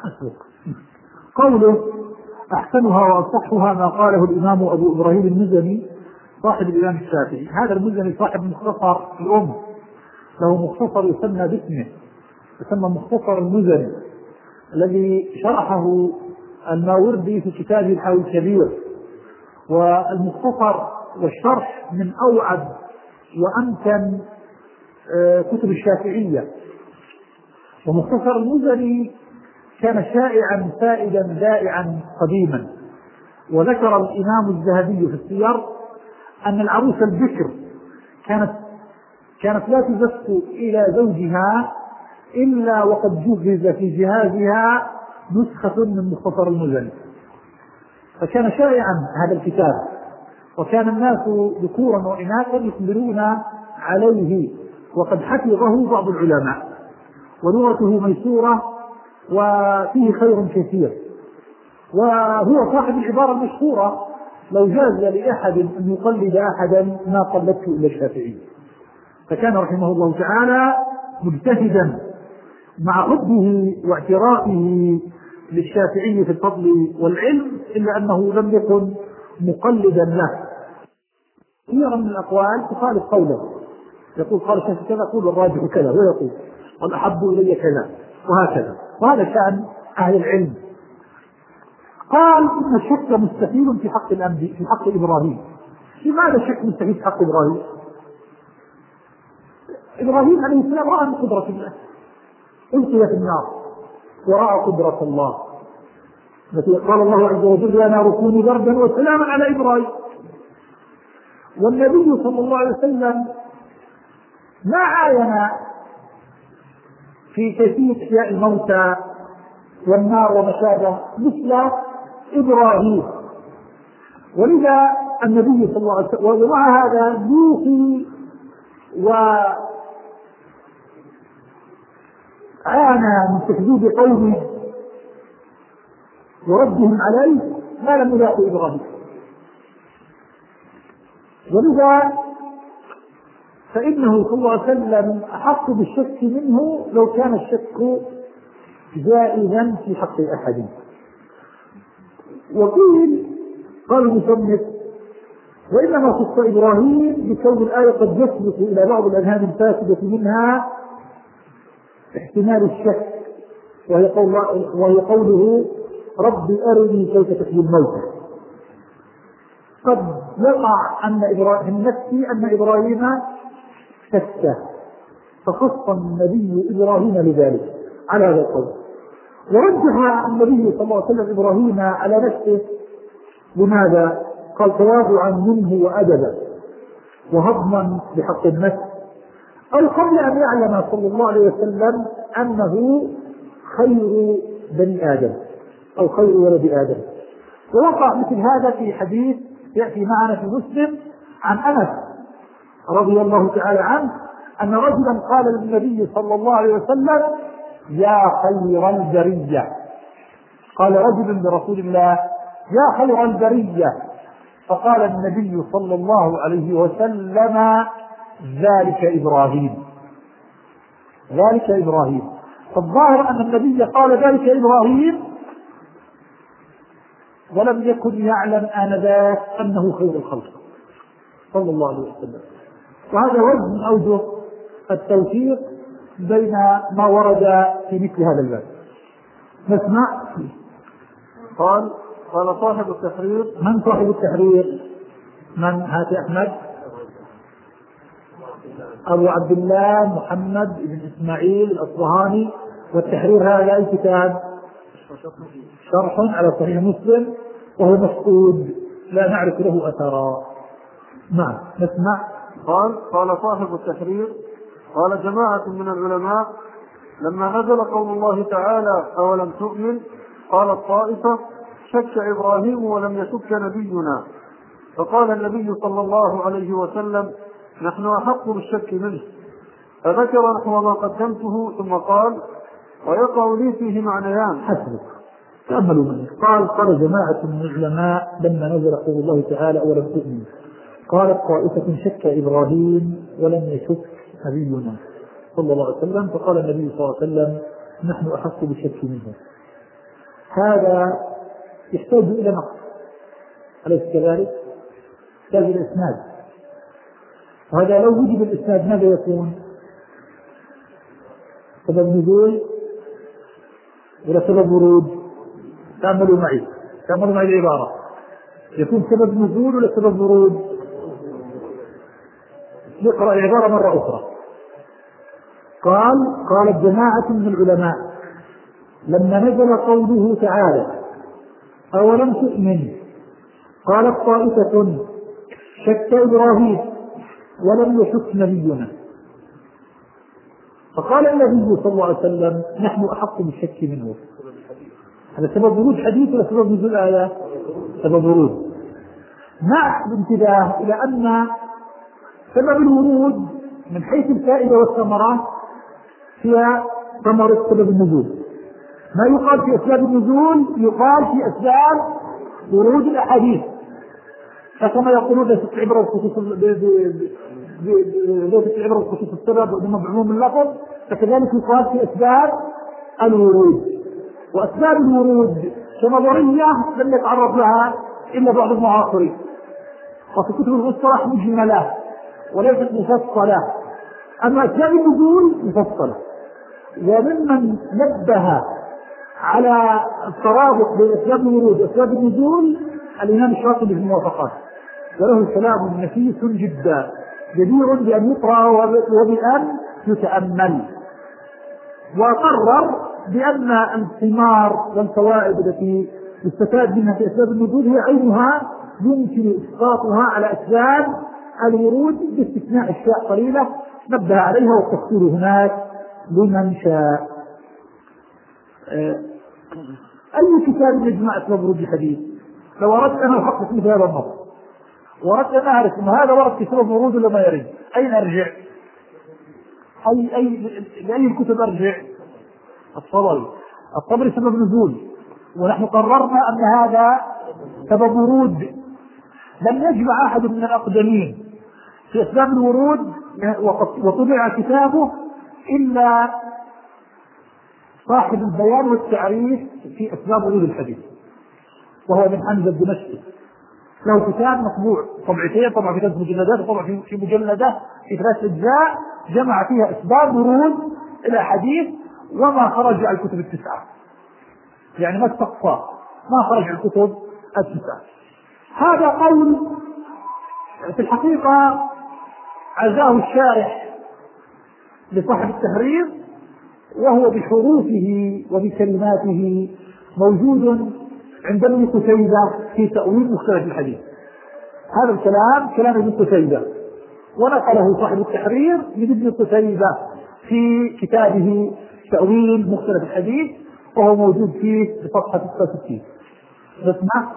Speaker 1: قوله أحسنها وأصحها ما قاله الإمام أبو إبراهيم المزني صاحب الإمام الشافعي. هذا المزني صاحب مختصر الأم، له مختصر يسمى باسمه، يسمى مختصر المزني، الذي شرحه الماوردي في كتابه الحاوي الكبير. والمختصر والشرح من أوعد وأمكن كتب الشافعية. ومختصر المزني كان شائعا سائدا ذائعا قديما. وذكر الإمام الذهبي في السير أن العروس البكر كانت كانت لا تزف إلى زوجها إلا وقد جهز في جهازها نسخة من مختصر المزني، فكان شائعا هذا الكتاب، وكان الناس ذكورا وإناثا يقبلون عليه، وقد حفظه بعض العلماء، ولغته ميسورة وفيه خير كثير. وهو صاحب العبارة المشهورة: لو جاز لأحد أن يقلد أحدا ما قلدته إلا الشافعي. فكان رحمه الله تعالى مجتهدا مع حبه واعترافه للشافعي في الفضل والعلم، إلا أنه لم يكن مقلدا له. كثيرا من الأقوال تخالف قوله، يقول قال الشافعي كذا، يقول الراجح كذا، ويقول والأحب إلي كذا، وهكذا. وهذا شأن أهل العلم. قال إن الشك مستحيل في حق الأنبياء في حق إبراهيم، لماذا شك مستفيد حق إبراهيم؟ إبراهيم عليه السلام رأى من قدرة الله، ألقي في النار ورأى قدرة الله التي قال الله عز وجل يا نار كوني بردا وسلاما على إبراهيم. والنبي صلى الله عليه وسلم ما عاين في كيفية إحياء الموتى والنار وما شابه مثل إبراهيم، ولذا النبي صلى الله عليه وسلم ومع هذا يوحي وعانى من تكذيب قومه وردهم عليه ما لم يلاقي إبراهيم. ولذا فإنه صلى الله عليه وسلم أحق بالشك منه لو كان الشك جائزا في حق أحد. وقيل قال المصنف وإنما خص إبراهيم بكون الآية قد يسبق إلى بعض الأذهان الفاسدة منها احتمال الشك، وهي, قول وهي قوله رب أرني كيف تحيي الموتى. قد يقع أن إبراهيم نفسي أن إبراهيم شك فخص النبي إبراهيم لذلك على هذا القول. ورجح النبي صلى الله عليه وسلم إبراهيم على نفسه. لماذا؟ قال تواضعا منه وأدبا وهضما بحق النفس، أو قبل أن يعلم صلى الله عليه وسلم أنه خير بني آدم أو خير ولد آدم. ووقع مثل هذا في حديث يأتي معنا في مسلم عن أنس رضي الله تعالى عنه أن رجلا قال للنبي صلى الله عليه وسلم يا خير البرية. قال رجل لرسول الله يا خير البرية، فقال النبي صلى الله عليه وسلم ذلك إبراهيم ذلك إبراهيم. فالظاهر أن النبي قال ذلك إبراهيم ولم يكن يعلم آنذاك أنه خير الخلق صلى الله عليه وسلم. وهذا وجه من أوجه التوفيق بين ما ورد في مثل هذا الباب. نسمع.
Speaker 2: قال قال صاحب التحرير.
Speaker 1: من صاحب التحرير؟ من هاتي أحمد أبو عبد الله محمد بن إسماعيل الأصبهاني. والتحرير هذا أي كتاب؟ شرح على صحيح مسلم، وهو مفقود لا نعرف له أثرا. نعم نسمع.
Speaker 2: قال قال صاحب التحرير قال جماعة من العلماء لما نزل قول الله تعالى أولم تؤمن قال الطائفة شك إبراهيم ولم يشك نبينا، فقال النبي صلى الله عليه وسلم نحن أحق بالشك منه، فذكر نحو ما قدمته ثم قال ويقع لي فيه معنيان.
Speaker 1: حسبك تأملوا منه. قال قال جماعة من العلماء لما نزل قول الله تعالى أولم تؤمن قالت طائفة شك إبراهيم ولم يشك نبينا صلى الله عليه وسلم، فقال النبي صلى الله عليه وسلم نحن أحق بالشك منه. هذا يحتاج إلى نقص، أليس كذلك؟ يحتاج إلى إسناد، وهذا لو وجد الإسناد ماذا يكون؟ سبب نزول ولا سبب ورود؟ تأملوا معي تأملوا معي العبارة، يكون سبب نزول ولا سبب ورود؟ نقرأ العبارة مرة أخرى. قال قال جماعة من العلماء لما نزل قوله تعالى أولم تؤمن قالت طائفة شك إبراهيم ولم يشك نبينا، فقال النبي صلى الله عليه وسلم نحن أحق بالشك منه. هذا سبب ورود حديث ولا سبب نزول آية؟ سبب ورود. مع الانتباه إلى أن سبب الورود من حيث الفائدة والثمرة هي ثمرة سبب النزول. ما يقال في أسباب النزول يقال في أسباب ورود الأحاديث، فكما يقولون ليست العبرة بخصوص السبب وإنما بعموم اللفظ، فكذلك يقال في أسباب الورود. وأسباب الورود كنظرية لم يتعرض لها إلا بعض المعاصرين، وفي كتب المصطلح مجملة وليست مفصلة. أما أسباب النزول مفصلة. وممن نبه على الترابط بين أسباب الورود وأسباب النزول الإمام الشاطبي في الموافقات، وله كلام نفيس جدا جدير بأن يقرأ وبأن يتأمل. وقرر بأن الثمار والفوائد التي يستفاد منها في أسباب النزول هي عينها يمكن إسقاطها على أسباب الورود باستثناء أشياء قليلة نبه عليها والتفصيل هناك لمن شاء. أي كتاب يجمع أسباب ورود الحديث؟ لو أردت أنا أحقق مثل هذا النص وأردت أن أعرف أن هذا ورد في سبب ورود ولا ما يرد، أين أرجع؟ أي أي لأي الكتب أرجع؟ الطبري. الطبري سبب نزول، ونحن قررنا أن هذا سبب ورود. لم يجمع أحد من الأقدمين في أسباب الورود وطبع كتابه إلا صاحب البيان والتعريف في أسباب ورود الحديث، وهو ابن حمزة الدمشقي، له كتاب مطبوع طبعتين، طبعا في ثلاث مجلدات وطبعا في مجلدة في ثلاث أجزاء جمع فيها أسباب ورود الأحاديث وما خرج على الكتب التسعة، يعني ما استقصى ما خرج على الكتب التسعة. هذا قول في الحقيقة عزاه الشارح لصاحب التحرير، وهو بحروفه وبكلماته موجود عند ابن قتيبة في تأويل مختلف الحديث. هذا الكلام كلام ابن قتيبة، ونقله صاحب التحرير من ابن قتيبة في كتابه تأويل مختلف الحديث، وهو موجود فيه بصفحة ستة وستين. نسمع.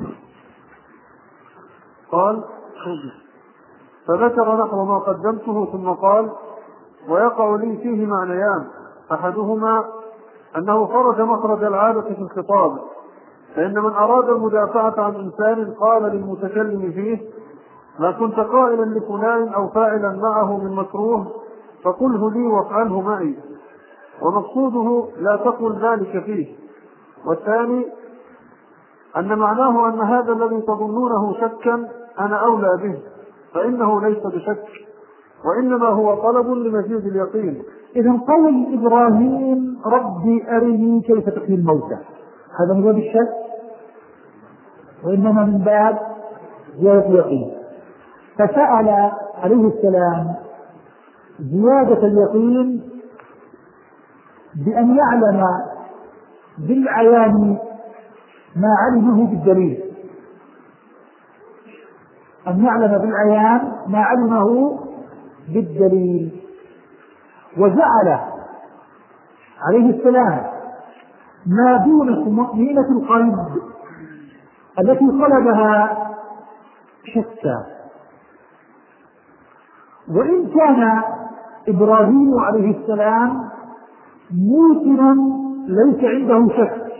Speaker 2: قال: فذكر نحو ما قدمته ثم قال: ويقع لي فيه معنيان، أحدهما أنه خرج مخرج العادة في الخطاب، فإن من أراد المدافعة عن إنسان قال للمتكلم فيه: لا كنت قائلا لفلان أو فاعلا معه من مكروه فقله لي وافعله معي، ومقصوده لا تقل ذلك فيه. والثاني أن معناه أن هذا الذي تظنونه شكا أنا أولى به، فإنه ليس بشك، وإنما هو طلب لمزيد اليقين.
Speaker 1: إذن قول إبراهيم: ربي أرني كيف تحيي الموتى، هذا من باب الشك وإنما من باب زيادة اليقين. فسأل عليه السلام زيادة اليقين بأن يعلم بالعيان ما علمه بالدليل، أن يعلم بالعيان ما علمه بالدليل. وجعل عليه السلام ما دون طمأنينة القلب التي طلبها شتى. وإن كان إبراهيم عليه السلام موقنا ليس عنده شك،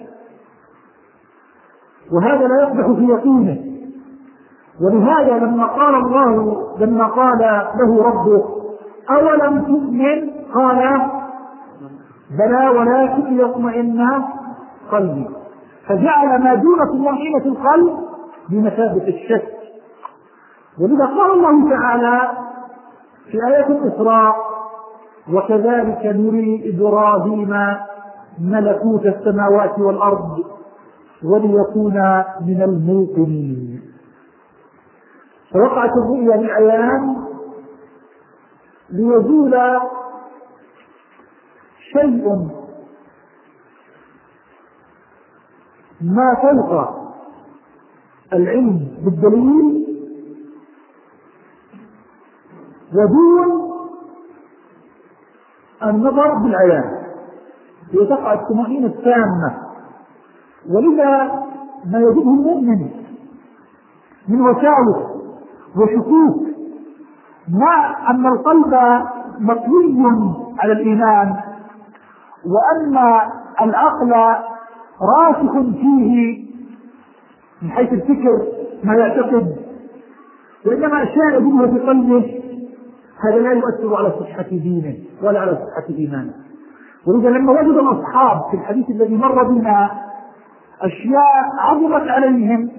Speaker 1: وهذا لا يقدح في يقينه. ولهذا لما قال الله لما قال له ربه: أولم تؤمن؟ قال: بلى ولكن يطمئن قلبي. فجعل ما دون طمأنينة القلب بمثابة الشك. ولذا قال الله تعالى في آية الإسراء: وكذلك نري إبراهيم ملكوت السماوات والأرض وليكون من الموقنين. فوقعت الرؤيا بالعيان ليزول شيء ما فوق العلم بالدليل ودون النظر بالعيان، لتقع الطمأنينة التامة. ولذا ما يجده المؤمن من وساوس وشكوك مع أن القلب مطوي على الإيمان، وأن العقل راسخ فيه من حيث الفكر ما يعتقد، وإنما أشياء يجدها في قلبه، هذا لا يؤثر على صحة دينه ولا على صحة إيمانه. ولذا لما وجد الأصحاب في الحديث الذي مر بنا أشياء عظمت عليهم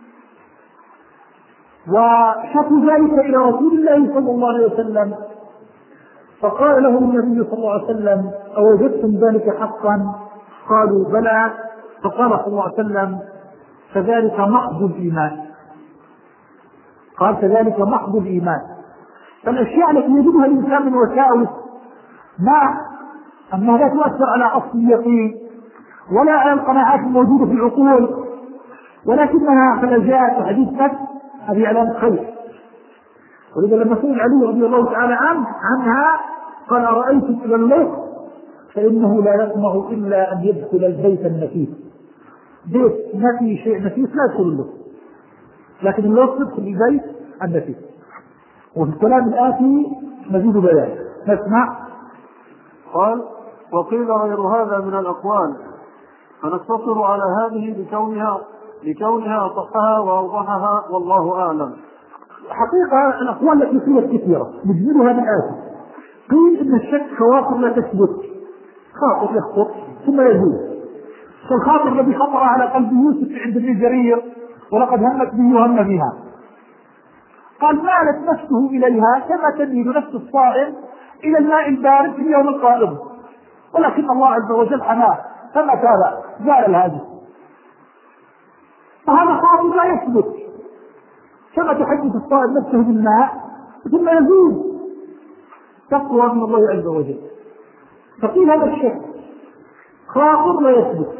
Speaker 1: وشكوا ذلك إلى رسول الله صلى الله عليه وسلم، فقال لهم النبي صلى الله عليه وسلم: أوجدتم ذلك حقا؟ قالوا: بلى. فقال صلى الله عليه وسلم: فذلك محض الإيمان. قال كذلك محض الإيمان. فالأشياء التي يجدها الإنسان من وساوس مع أنها لا تؤثر على أصل اليقين ولا على القناعات الموجودة في العقول، ولكنها خلجات وحديث نفس، هذه علامة خير. ولذا لما سئل علي رضي الله تعالى عنه عنها قال أرأيتم إلى اللص فإنه لا يطمع إلا أن يدخل البيت النفيس. بيت ما فيه شيء نفيس لا يدخل اللص، لكن اللص يدخل البيت النفيس. وفي الكلام الآتي مزيد بيان نسمع.
Speaker 2: قال وقيل غير هذا من الأقوال، فنقتصر على هذه لكونها لكونها أصحها وأوضحها والله أعلم.
Speaker 1: حقيقة الأقوال التي فيها كثيرة نجملها بالآتي. قيل إن الشك خواطر لا تثبت، خاطر يخطر ثم يزول. فالخاطر الذي خطر على قلب يوسف عند ابن جرير ولقد همت به وهم بها، قال مالت نفسه إليها كما تميل نفس الصائم إلى الماء البارد في اليوم القائم، ولكن الله عز وجل حماه فما تاب زال الهاجس. فهذا خاطر لا يثبت، كما تحدث الصائم نفسه بالماء ثم يزول تقوى من الله عز وجل. فقيل هذا الشك خاطر لا يثبت،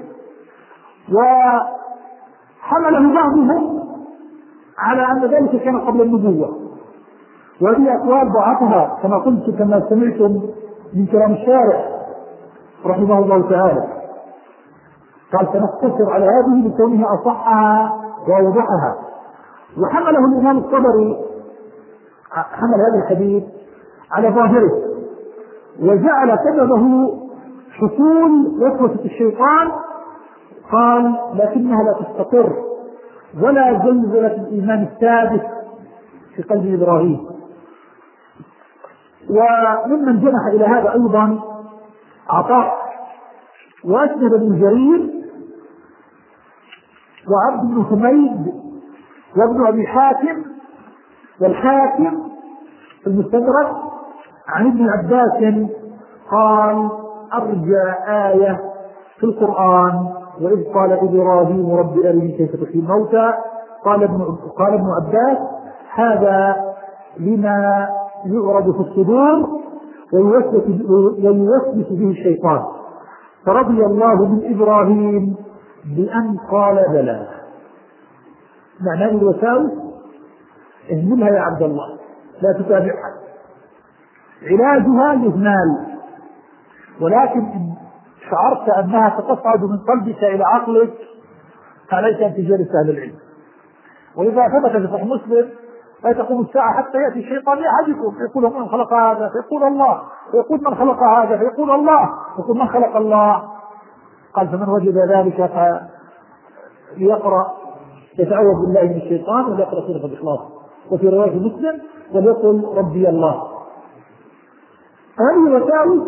Speaker 1: وحمله بعضهم على أن ذلك كان قبل النبوة، وهذه أقوال ضعفها كما قلت كما سمعتم من كلام الشارع رحمه الله تعالى. قال سنقتصر على هذه لكونها أصحها وأوضحها. وحمله الإمام الطبري حمل هذا الحديث على ظاهره، وجعل سببه حصول وسوسة الشيطان، قال لكنها لا تستقر ولا زلزلة الإيمان الثابت في قلب إبراهيم. وممن جنح إلى هذا أيضا عطاء وأسند بن جرير وعبد بن حميد وابن أبي حاتم والحاكم في المستدرك عن ابن عباس قال أرجى آية في القرآن وإذ قال إبراهيم رب أرني كيف تحيي الموتى، قال ابن قال ابن عباس هذا لما يعرض في الصدور ويوسوس به الشيطان، فرضي الله من إبراهيم بأن قال بلى. معنى الوساوس اهملها يا عبد الله لا تتابعها، علاجها الإهمال، ولكن إن شعرت أنها تتصعد من قلبك إلى عقلك فعليك أن تجالس أهل العلم. وإذا ثبت في صحيح مسلم لا تقوم الساعة حتى يأتي الشيطان لأحدكم فيقول من خلق هذا فيقول الله، فيقول من خلق هذا فيقول الله، فيقول من خلق الله. قال فمن وجد ذلك فليقرأ يتعوذ بالله من الشيطان وليقرأ سورة الإخلاص. وفي رواية مسلم وليقل ربي الله. هذه الوساوس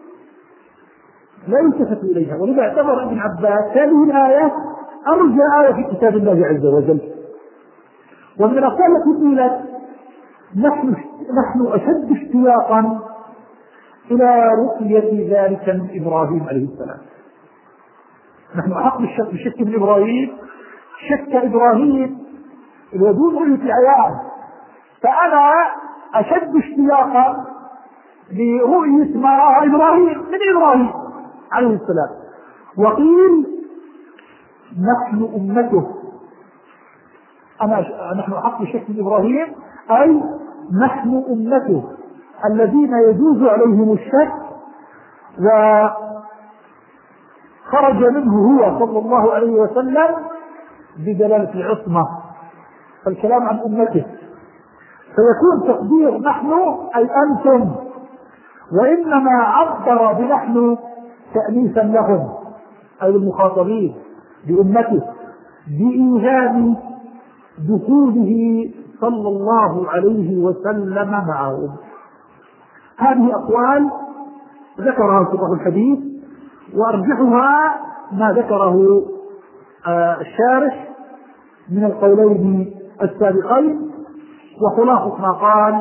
Speaker 1: لا يلتفت إليها، ولذا اعتبر ابن عباس هذه الآية أرجى آية في كتاب الله عز وجل. ومن الأقوال التي قيلت نحن نحن أشد اشتياقا إلى رؤية ذلك من إبراهيم عليه السلام. نحن أحق بالشك من إبراهيم، شك إبراهيم الوجود رؤية العيان، فأنا أشد اشتياقا لرؤية ما رأى إبراهيم من إبراهيم عليه السلام. وقيل نحن أمته، أنا نحن أحق بشك من إبراهيم أي نحن أمته الذين يجوز عليهم الشك وخرج منه هو صلى الله عليه وسلم بدلالة العصمة، فالكلام عن أمته، فيكون تقدير نحن أي أنتم، وإنما عبر بنحن تأنيسا لهم أي المخاطبين بأمته بإيجاب دخوله صلى الله عليه وسلم معهم. هذه أقوال ذكرها في الحديث، وأرجحها ما ذكره الشارح من القولين السابقين. وخلاصة ما قال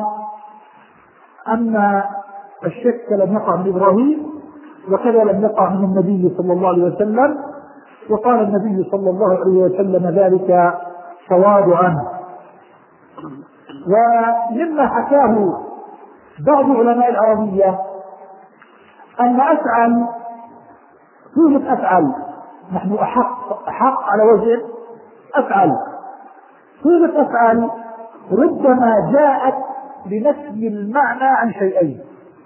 Speaker 1: أن الشك لم يقع من إبراهيم وكذا لم يقع من النبي صلى الله عليه وسلم، وقال النبي صلى الله عليه وسلم ذلك تواضعا. ومما حكاه بعض علماء العربية أن أفعل صيغة أفعل، نحن أحق أحق على وزن أفعل، صيغة أفعل ربما جاءت لنفي المعنى عن شيئين،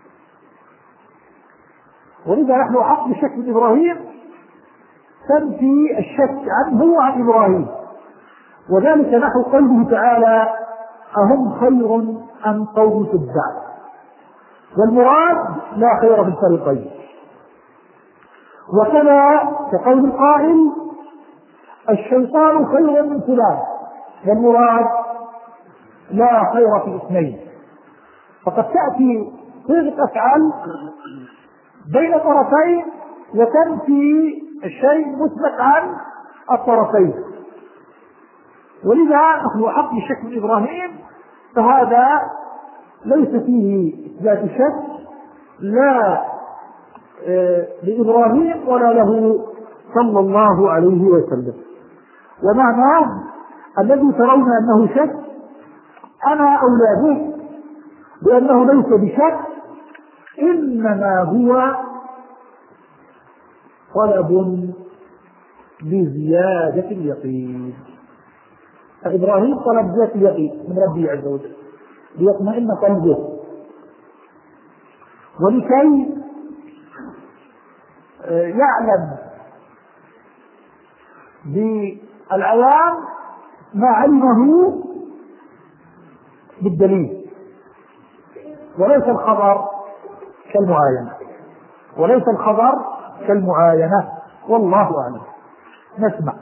Speaker 1: ولذا نحن أحق بالشك من إبراهيم تنفي الشك عنه وعن إبراهيم، وذلك نحو قوله تعالى أهم خير أم قوم تبع، والمراد لا خير في الفريقين. وكذا كقول القائل الشيطان خير من فلان، والمراد لا خير في اثنين. فقد تأتي صيغة أفعال بين طرفين وتنفي الشيء مثبت عن الطرفين، ولذا نحن أحق بالشك من إبراهيم، فهذا ليس فيه إثبات شك لا لإبراهيم ولا له صلى الله عليه وسلم. ومعناه الذي ترون أنه شك أنا أولى به، لأنه ليس بشك، إنما هو طلب لزيادة اليقين. فإبراهيم طلب زيادة اليقين من ربه عز وجل ليطمئن قلبه، ولكي يعلم بالعيان ما علمه بالدليل، وليس الخبر كالمعاينة وليس الخبر كالمعاينة والله أعلم. نسمع.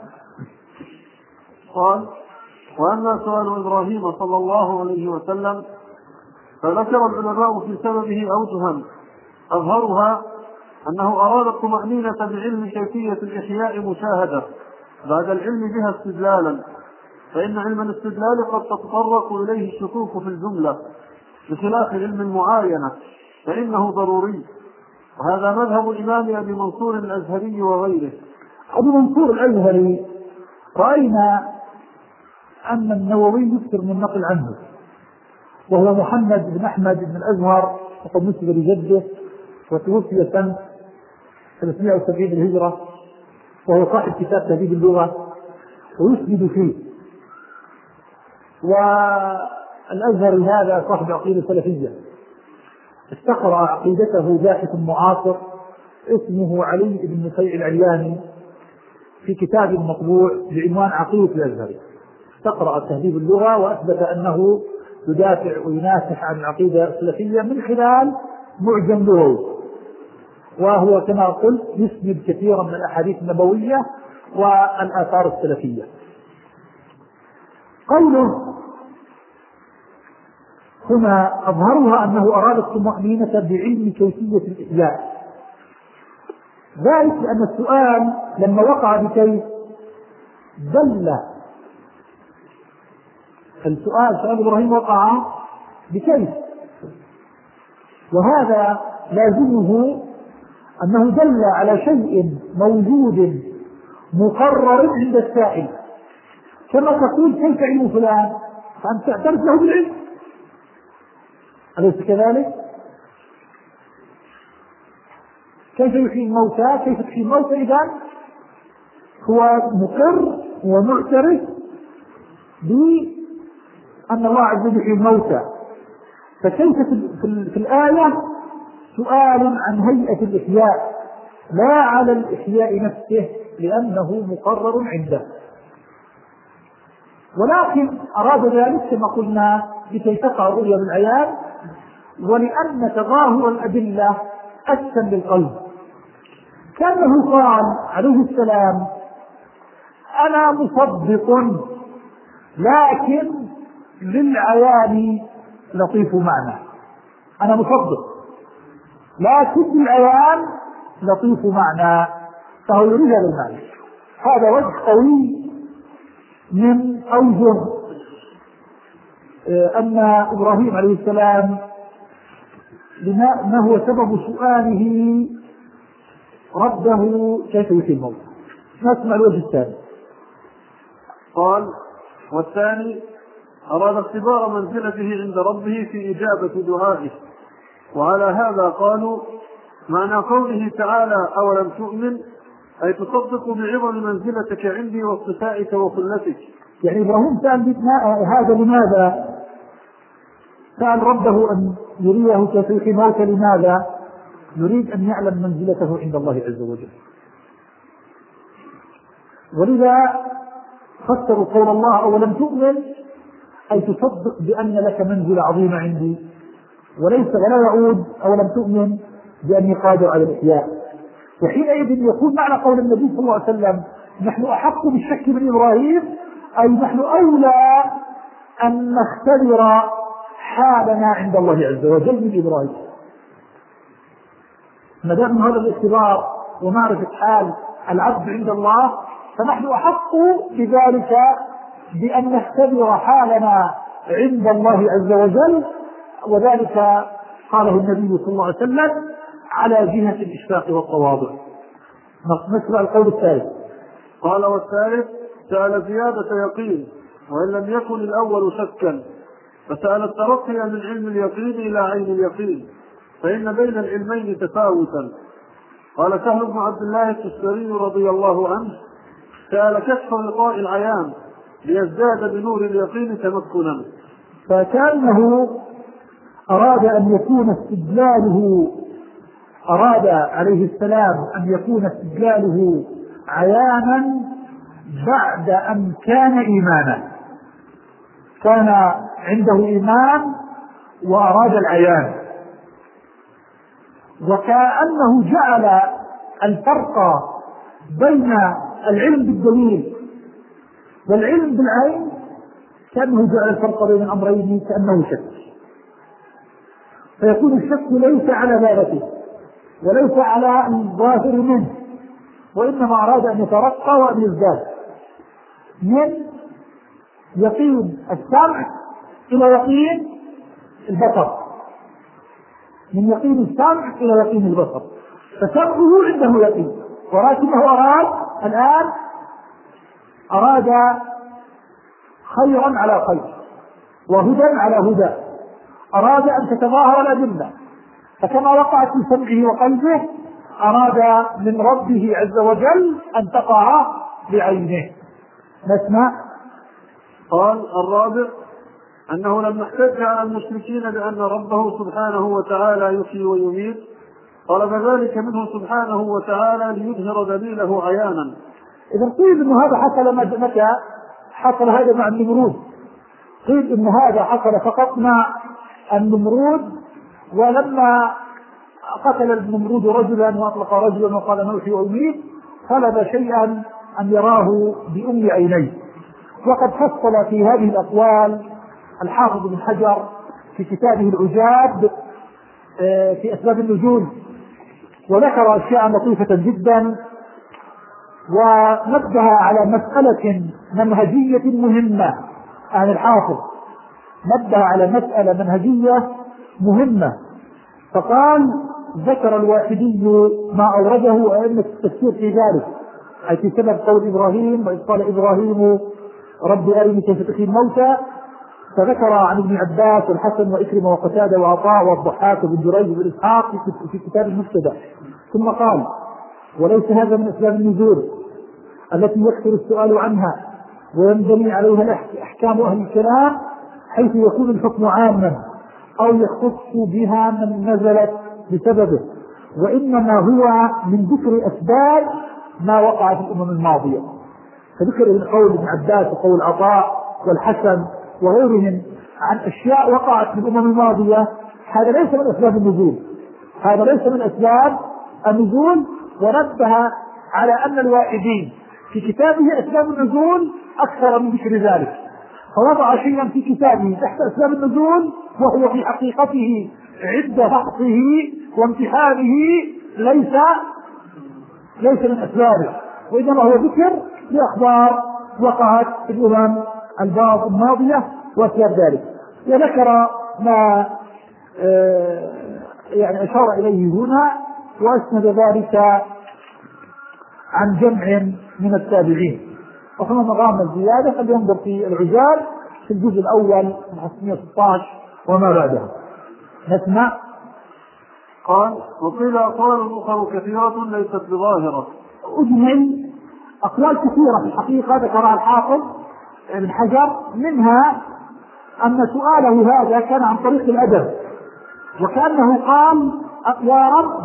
Speaker 2: قال: وأما سؤال إبراهيم صلى الله عليه وسلم فذكر العلماء في سببه أوجها، أظهرها أنه أراد الطمأنينة بعلم كيفية الإحياء مشاهدة بعد العلم بها استدلالا، فإن علم الاستدلال قد تتطرق إليه الشكوك في الجملة بخلاف علم المعاينة فإنه ضروري. وهذا مذهب الإمام أبي منصور الأزهري وغيره.
Speaker 1: أبي منصور الأزهري رأينا أن النووي يكثر من النقل عنه، وهو محمد بن أحمد بن الأزهر، وقد نسب لجده وتوفي سنة ثلاثمائة وسبعين الهجرة، وهو صاحب كتاب تهذيب اللغة ويسند فيه. والأزهر هذا صاحب عقيدة سلفية، استقرأ عقيدته باحث معاصر اسمه علي بن نفيع العلياني في كتاب مطبوع بعنوان عقيدة الأزهر، استقرأ تهذيب اللغة وأثبت أنه يدافع وينافح عن العقيدة السلفية من خلال معجم لغوي، وهو كما قلت يسند كثيرا من الأحاديث النبوية والآثار السلفية. قوله هنا أظهرها أنه أراد الطمأنينة بعلم كيفية الإحياء، ذلك لأن السؤال لما وقع بكيف دل، السؤال سؤال إبراهيم وقع بكيف، وهذا لازمه أنه دل على شيء موجود مقرر عند السائل، كما تقول كيف علم فلان فأنت تعترف له بالعلم، أليس كذلك؟ كيف يحيي الموتى؟ كيف تحيي الموتى؟ إذن هو مقر ومعترف بأن الله عز وجل يحيي الموتى، فكيف في الآية سؤال عن هيئة الإحياء لا على الإحياء نفسه لأنه مقرر عنده، ولكن أراد ذلك كما قلنا لكي تقع الرؤيا بالعيان، ولأن تظاهر الأدلة أسكن للقلب، كأنه قال عليه السلام أنا مصدق لكن للعيان لطيف معنى، أنا مصدق لكن للعيان لطيف معنى، فهو يريد هذا المعنى. هذا وجه قوي من أوجه أن إبراهيم عليه السلام ما هو سبب سؤاله ربه كيف يحيي الموت. نسمع الوجه الثاني.
Speaker 2: قال: والثاني أراد اختبار منزلته عند ربه في إجابة دعائه. وعلى هذا قالوا معنى قوله تعالى أولم تؤمن أي تصدق بعظم منزلتك عندي واصطفائك وخلتك.
Speaker 1: يعني إبراهيم سأل هذا لماذا؟ سأل ربه أن يريه كيف يحيي الموتى. لماذا؟ يريد أن يعلم منزلته عند الله عز وجل. ولذا فسروا قول الله أولم تؤمن أي تصدق بأن لك منزلة عظيمة عندي، وليس ولا يعود أولم تؤمن بأني قادر على الإحياء. وحينئذ يكون معنى قول النبي صلى الله عليه وسلم نحن أحق بالشك من إبراهيم، أي نحن أولى أن نختبر حالنا عند الله عز وجل من إبراهيم. ما دام هذا الاختبار ومعرفة حال العبد عند الله فنحن أحق بذلك بأن نختبر حالنا عند الله عز وجل، وذلك قاله النبي صلى الله عليه وسلم على جهة الإشفاق والتواضع. نسمع القول الثالث.
Speaker 2: قال والثالث سأل زيادة يقين وإن لم يكن الأول شكا، فسأل الترقي من علم اليقين إلى عين اليقين، فإن بين العلمين تفاوتا. قال سهل بن عبد الله التستري رضي الله عنه سأل كشف غطاء العيان ليزداد بنور اليقين تمكنا.
Speaker 1: فكأنه أراد أن يكون استدلاله أراد عليه السلام أن يكون استدلاله عيانا بعد أن كان إيمانا. كان عنده إيمان وأراد العيان، وكأنه جعل الفرق بين العلم بالدليل والعلم بالعين، كأنه جعل الفرق بين الأمرين كأنه شك. فيكون الشك ليس على ذاته وليس على الظاهر منه، وإنما أراد أن يترقى وأن يزداد من يقين السمع إلى يقين البصر، من يقين السمع إلى يقين البصر. فسمعه عنده يقين، ولكنه أراد الآن أراد خيرا على خير وهدى على هدى، أراد أن تتظاهر الأدلة، فكما وقعت في سمعه وقلبه أراد من ربه عز وجل أن تقع بعينه. نسمع.
Speaker 2: قال الرابع أنه لما احتج على المشركين بأن ربه سبحانه وتعالى يحيي ويميت طلب ذلك منه سبحانه وتعالى ليظهر دليله عيانا.
Speaker 1: إذا قيل إن هذا حصل متى حصل هذا مع النمرود؟ قيل إن هذا حصل فقط مع النمرود، ولما قتل النمرود رجلا وأطلق رجلا وقال نوحي وأميت طلب شيئا أن يراه بأم عينيه. وقد فصل في هذه الأقوال الحافظ بن حجر في كتابه العجاب في أسباب النزول، وذكر أشياء لطيفة جدا، ونبه على مسألة منهجية مهمة عن الحافظ، نبه على مسألة منهجية مهمة. فقال ذكر الواحدي ما أورده أئمة التفسير في ذلك، أي في سبب قول إبراهيم وإذ قال إبراهيم رب أرني كيف تحيي الموتى، فذكر عن ابن عباس والحسن وإكرمة وقتادة وعطاء والضحاك وابن جريج وابن إسحاق في كتاب المبتدأ. ثم قال وليس هذا من أسباب النزول التي يكثر السؤال عنها وينبني عليها أحكام أهل الكلام، حيث يكون الحكم عاما أو يختص بها من نزلت بسببه، وإنما هو من ذكر أسباب ما وقع في الأمم الماضية. فذكر من قول ابن عباس وقول عطاء والحسن وغيرهم عن أشياء وقعت في الأمم الماضية، هذا ليس من أسباب النزول، هذا ليس من أسباب النزول. ونبه على أن الواحدين في كتابه أسباب النزول أكثر من ذكر ذلك، فوضع شيئا في كتابه تحت أسباب النزول وهو في حقيقته عند فحصه وامتحانه ليس ليس من أسبابه، وإنما هو ذكر لأخبار وقعت في الأمم البعض الماضية وأسباب ذلك. وذكر ما آه يعني أشار إليه هنا، وأسند ذلك عن جمع من التابعين. وكما مقام الزيادة فلينظر في العجال في الجزء الأول من مئة وستة عشر وما بعدها. نسمع.
Speaker 2: قال وقيل أقوال أخرى كثيرة ليست بظاهرة.
Speaker 1: أجمل أقوال كثيرة في الحقيقة ذكرها الحافظ ابن حجر، منها أن سؤاله هذا كان عن طريق الأدب، وكأنه قال يا رب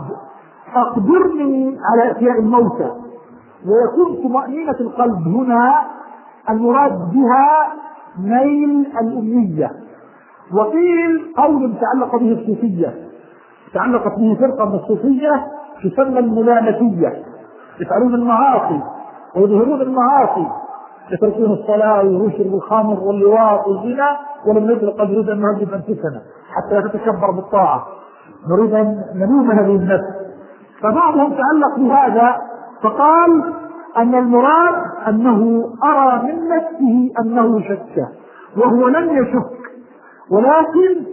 Speaker 1: أقدرني على إحياء الموتى، ويكون طمأنينة القلب هنا المراد بها نيل الأمنية. وقيل قول تعلق به الصوفية، تعلقت به فرقة من الصوفية تسمى الملامتية، يفعلون المعاصي ويظهرون المعاصي، يتركون الصلاة ويشربوا بالخمر واللواط والزنا، ولم ندرك قد نريد أن نهذب أنفسنا حتى تتكبر بالطاعة، نريد أن نلوم هذه النفس. فبعضهم تعلق بهذا فقال أن المراد أنه أرى من نفسه أنه شك، وهو لم يشك، ولكن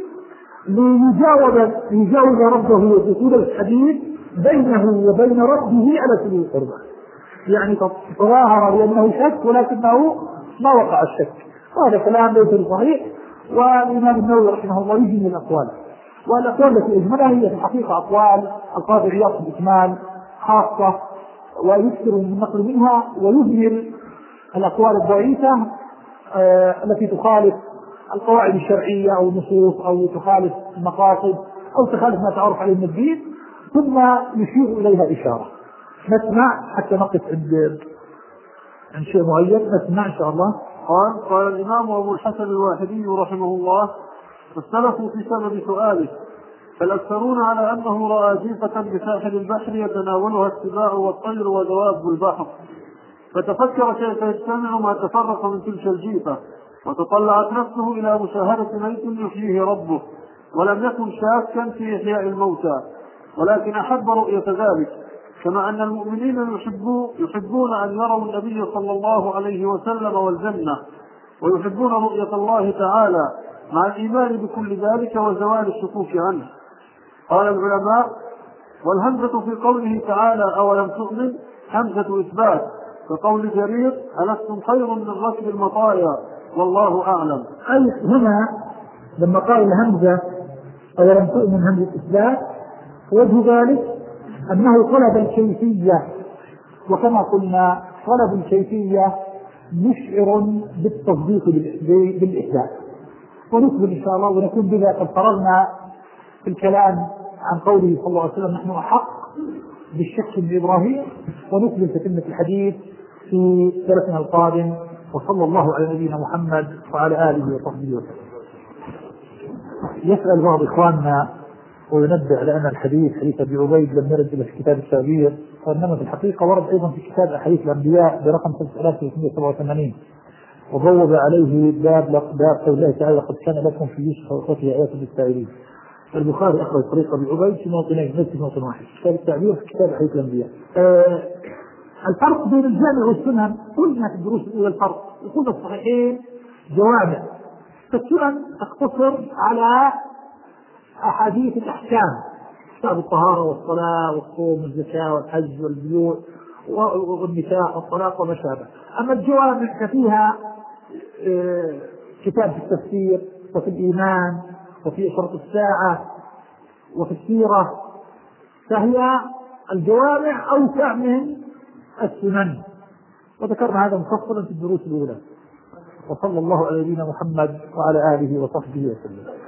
Speaker 1: ليجاوب يجاوب ربه ويقول الحديث بينه وبين ربه على سبيل القربى، يعني تظاهر بأنه شك ولكنه ما وقع الشك. وهذا كلام ليس صحيح، والإمام النووي رحمه الله يجمل الأقوال، والأقوال التي أجملها هي في الحقيقة أقوال القاضي عياض في الإكمال خاصة، ويكثر من النقل منها، ويهمل الأقوال الضعيفة آه التي تخالف القواعد الشرعية أو النصوص أو تخالف المقاصد أو تخالف ما تعرف عليه من الدين، ثم يشير إليها إشارة. نسمع حتى نقف عند عند شيء معين. نسمع إن شاء الله.
Speaker 2: قال قال الإمام أبو الحسن الواحدي رحمه الله فاختلفوا في سبب سؤاله، فالأكثرون على أنه رأى جيفة بساحل البحر يتناولها السباع والطير ودواب البحر، فتفكر كيف يجتمع ما تفرق من تلك الجيفة، وتطلعت نفسه إلى مشاهدة ميت يحييه ربه، ولم يكن شاكا في إحياء الموتى، ولكن أحب رؤية ذلك، كما أن المؤمنين يحبون, يحبون أن يروا النبي صلى الله عليه وسلم والجنة، ويحبون رؤية الله تعالى مع الإيمان بكل ذلك وزوال الشكوك عنه. قال العلماء والهمزة في قوله تعالى أولم تؤمن همزة إثبات، كقول جرير ألستم خير من ركب المطايا والله أعلم.
Speaker 1: أي هنا لما قال الهمزة أولم تؤمن همزة إثبات، وجه ذلك أنه طلب الكيفية، وكما قلنا طلب الكيفية مشعر بالتصديق بالإحداث. ونكمل إن شاء الله ونكون بذا قد فرغنا في الكلام عن قوله صلى الله عليه وسلم نحن أحق بالشك من إبراهيم، ونكمل تتمة الحديث في درسنا القادم. وصلى الله على نبينا محمد وعلى آله وصحبه وسلم. يسأل بعض إخواننا وينبه لأن الحديث حديث أبي عبيد لم يرد إلا في كتاب التعبير، وإنما في الحقيقة ورد أيضا في كتاب أحاديث الأنبياء برقم خمسة آلاف وثلاثمائة وسبعة وثمانين، وبوب عليه باب باب قول الله تعالى قد كان لكم في يوسف وإخوته آيات للسائلين. البخاري أخرج طريق أبي عبيد في موطنين، نفس موطن واحد، كتاب التعبير في كتاب أحاديث الأنبياء. أه الفرق بين الجامع والسنن قلنا في الدروس الأولى الفرق، يقول الصحيحين جوامع، فالسنن تقتصر على أحاديث الأحكام، كتاب الطهارة والصلاة والصوم والزكاة والحج والبيوع والنكاح والطلاق وما شابه. أما الجوامع ففيها كتاب في التفسير وفي الإيمان وفي شرط الساعة وفي السيرة، فهي الجوامع أوسع من السنن، وذكرنا هذا مفصلا في الدروس الأولى. وصلى الله على نبينا محمد وعلى آله وصحبه وسلم.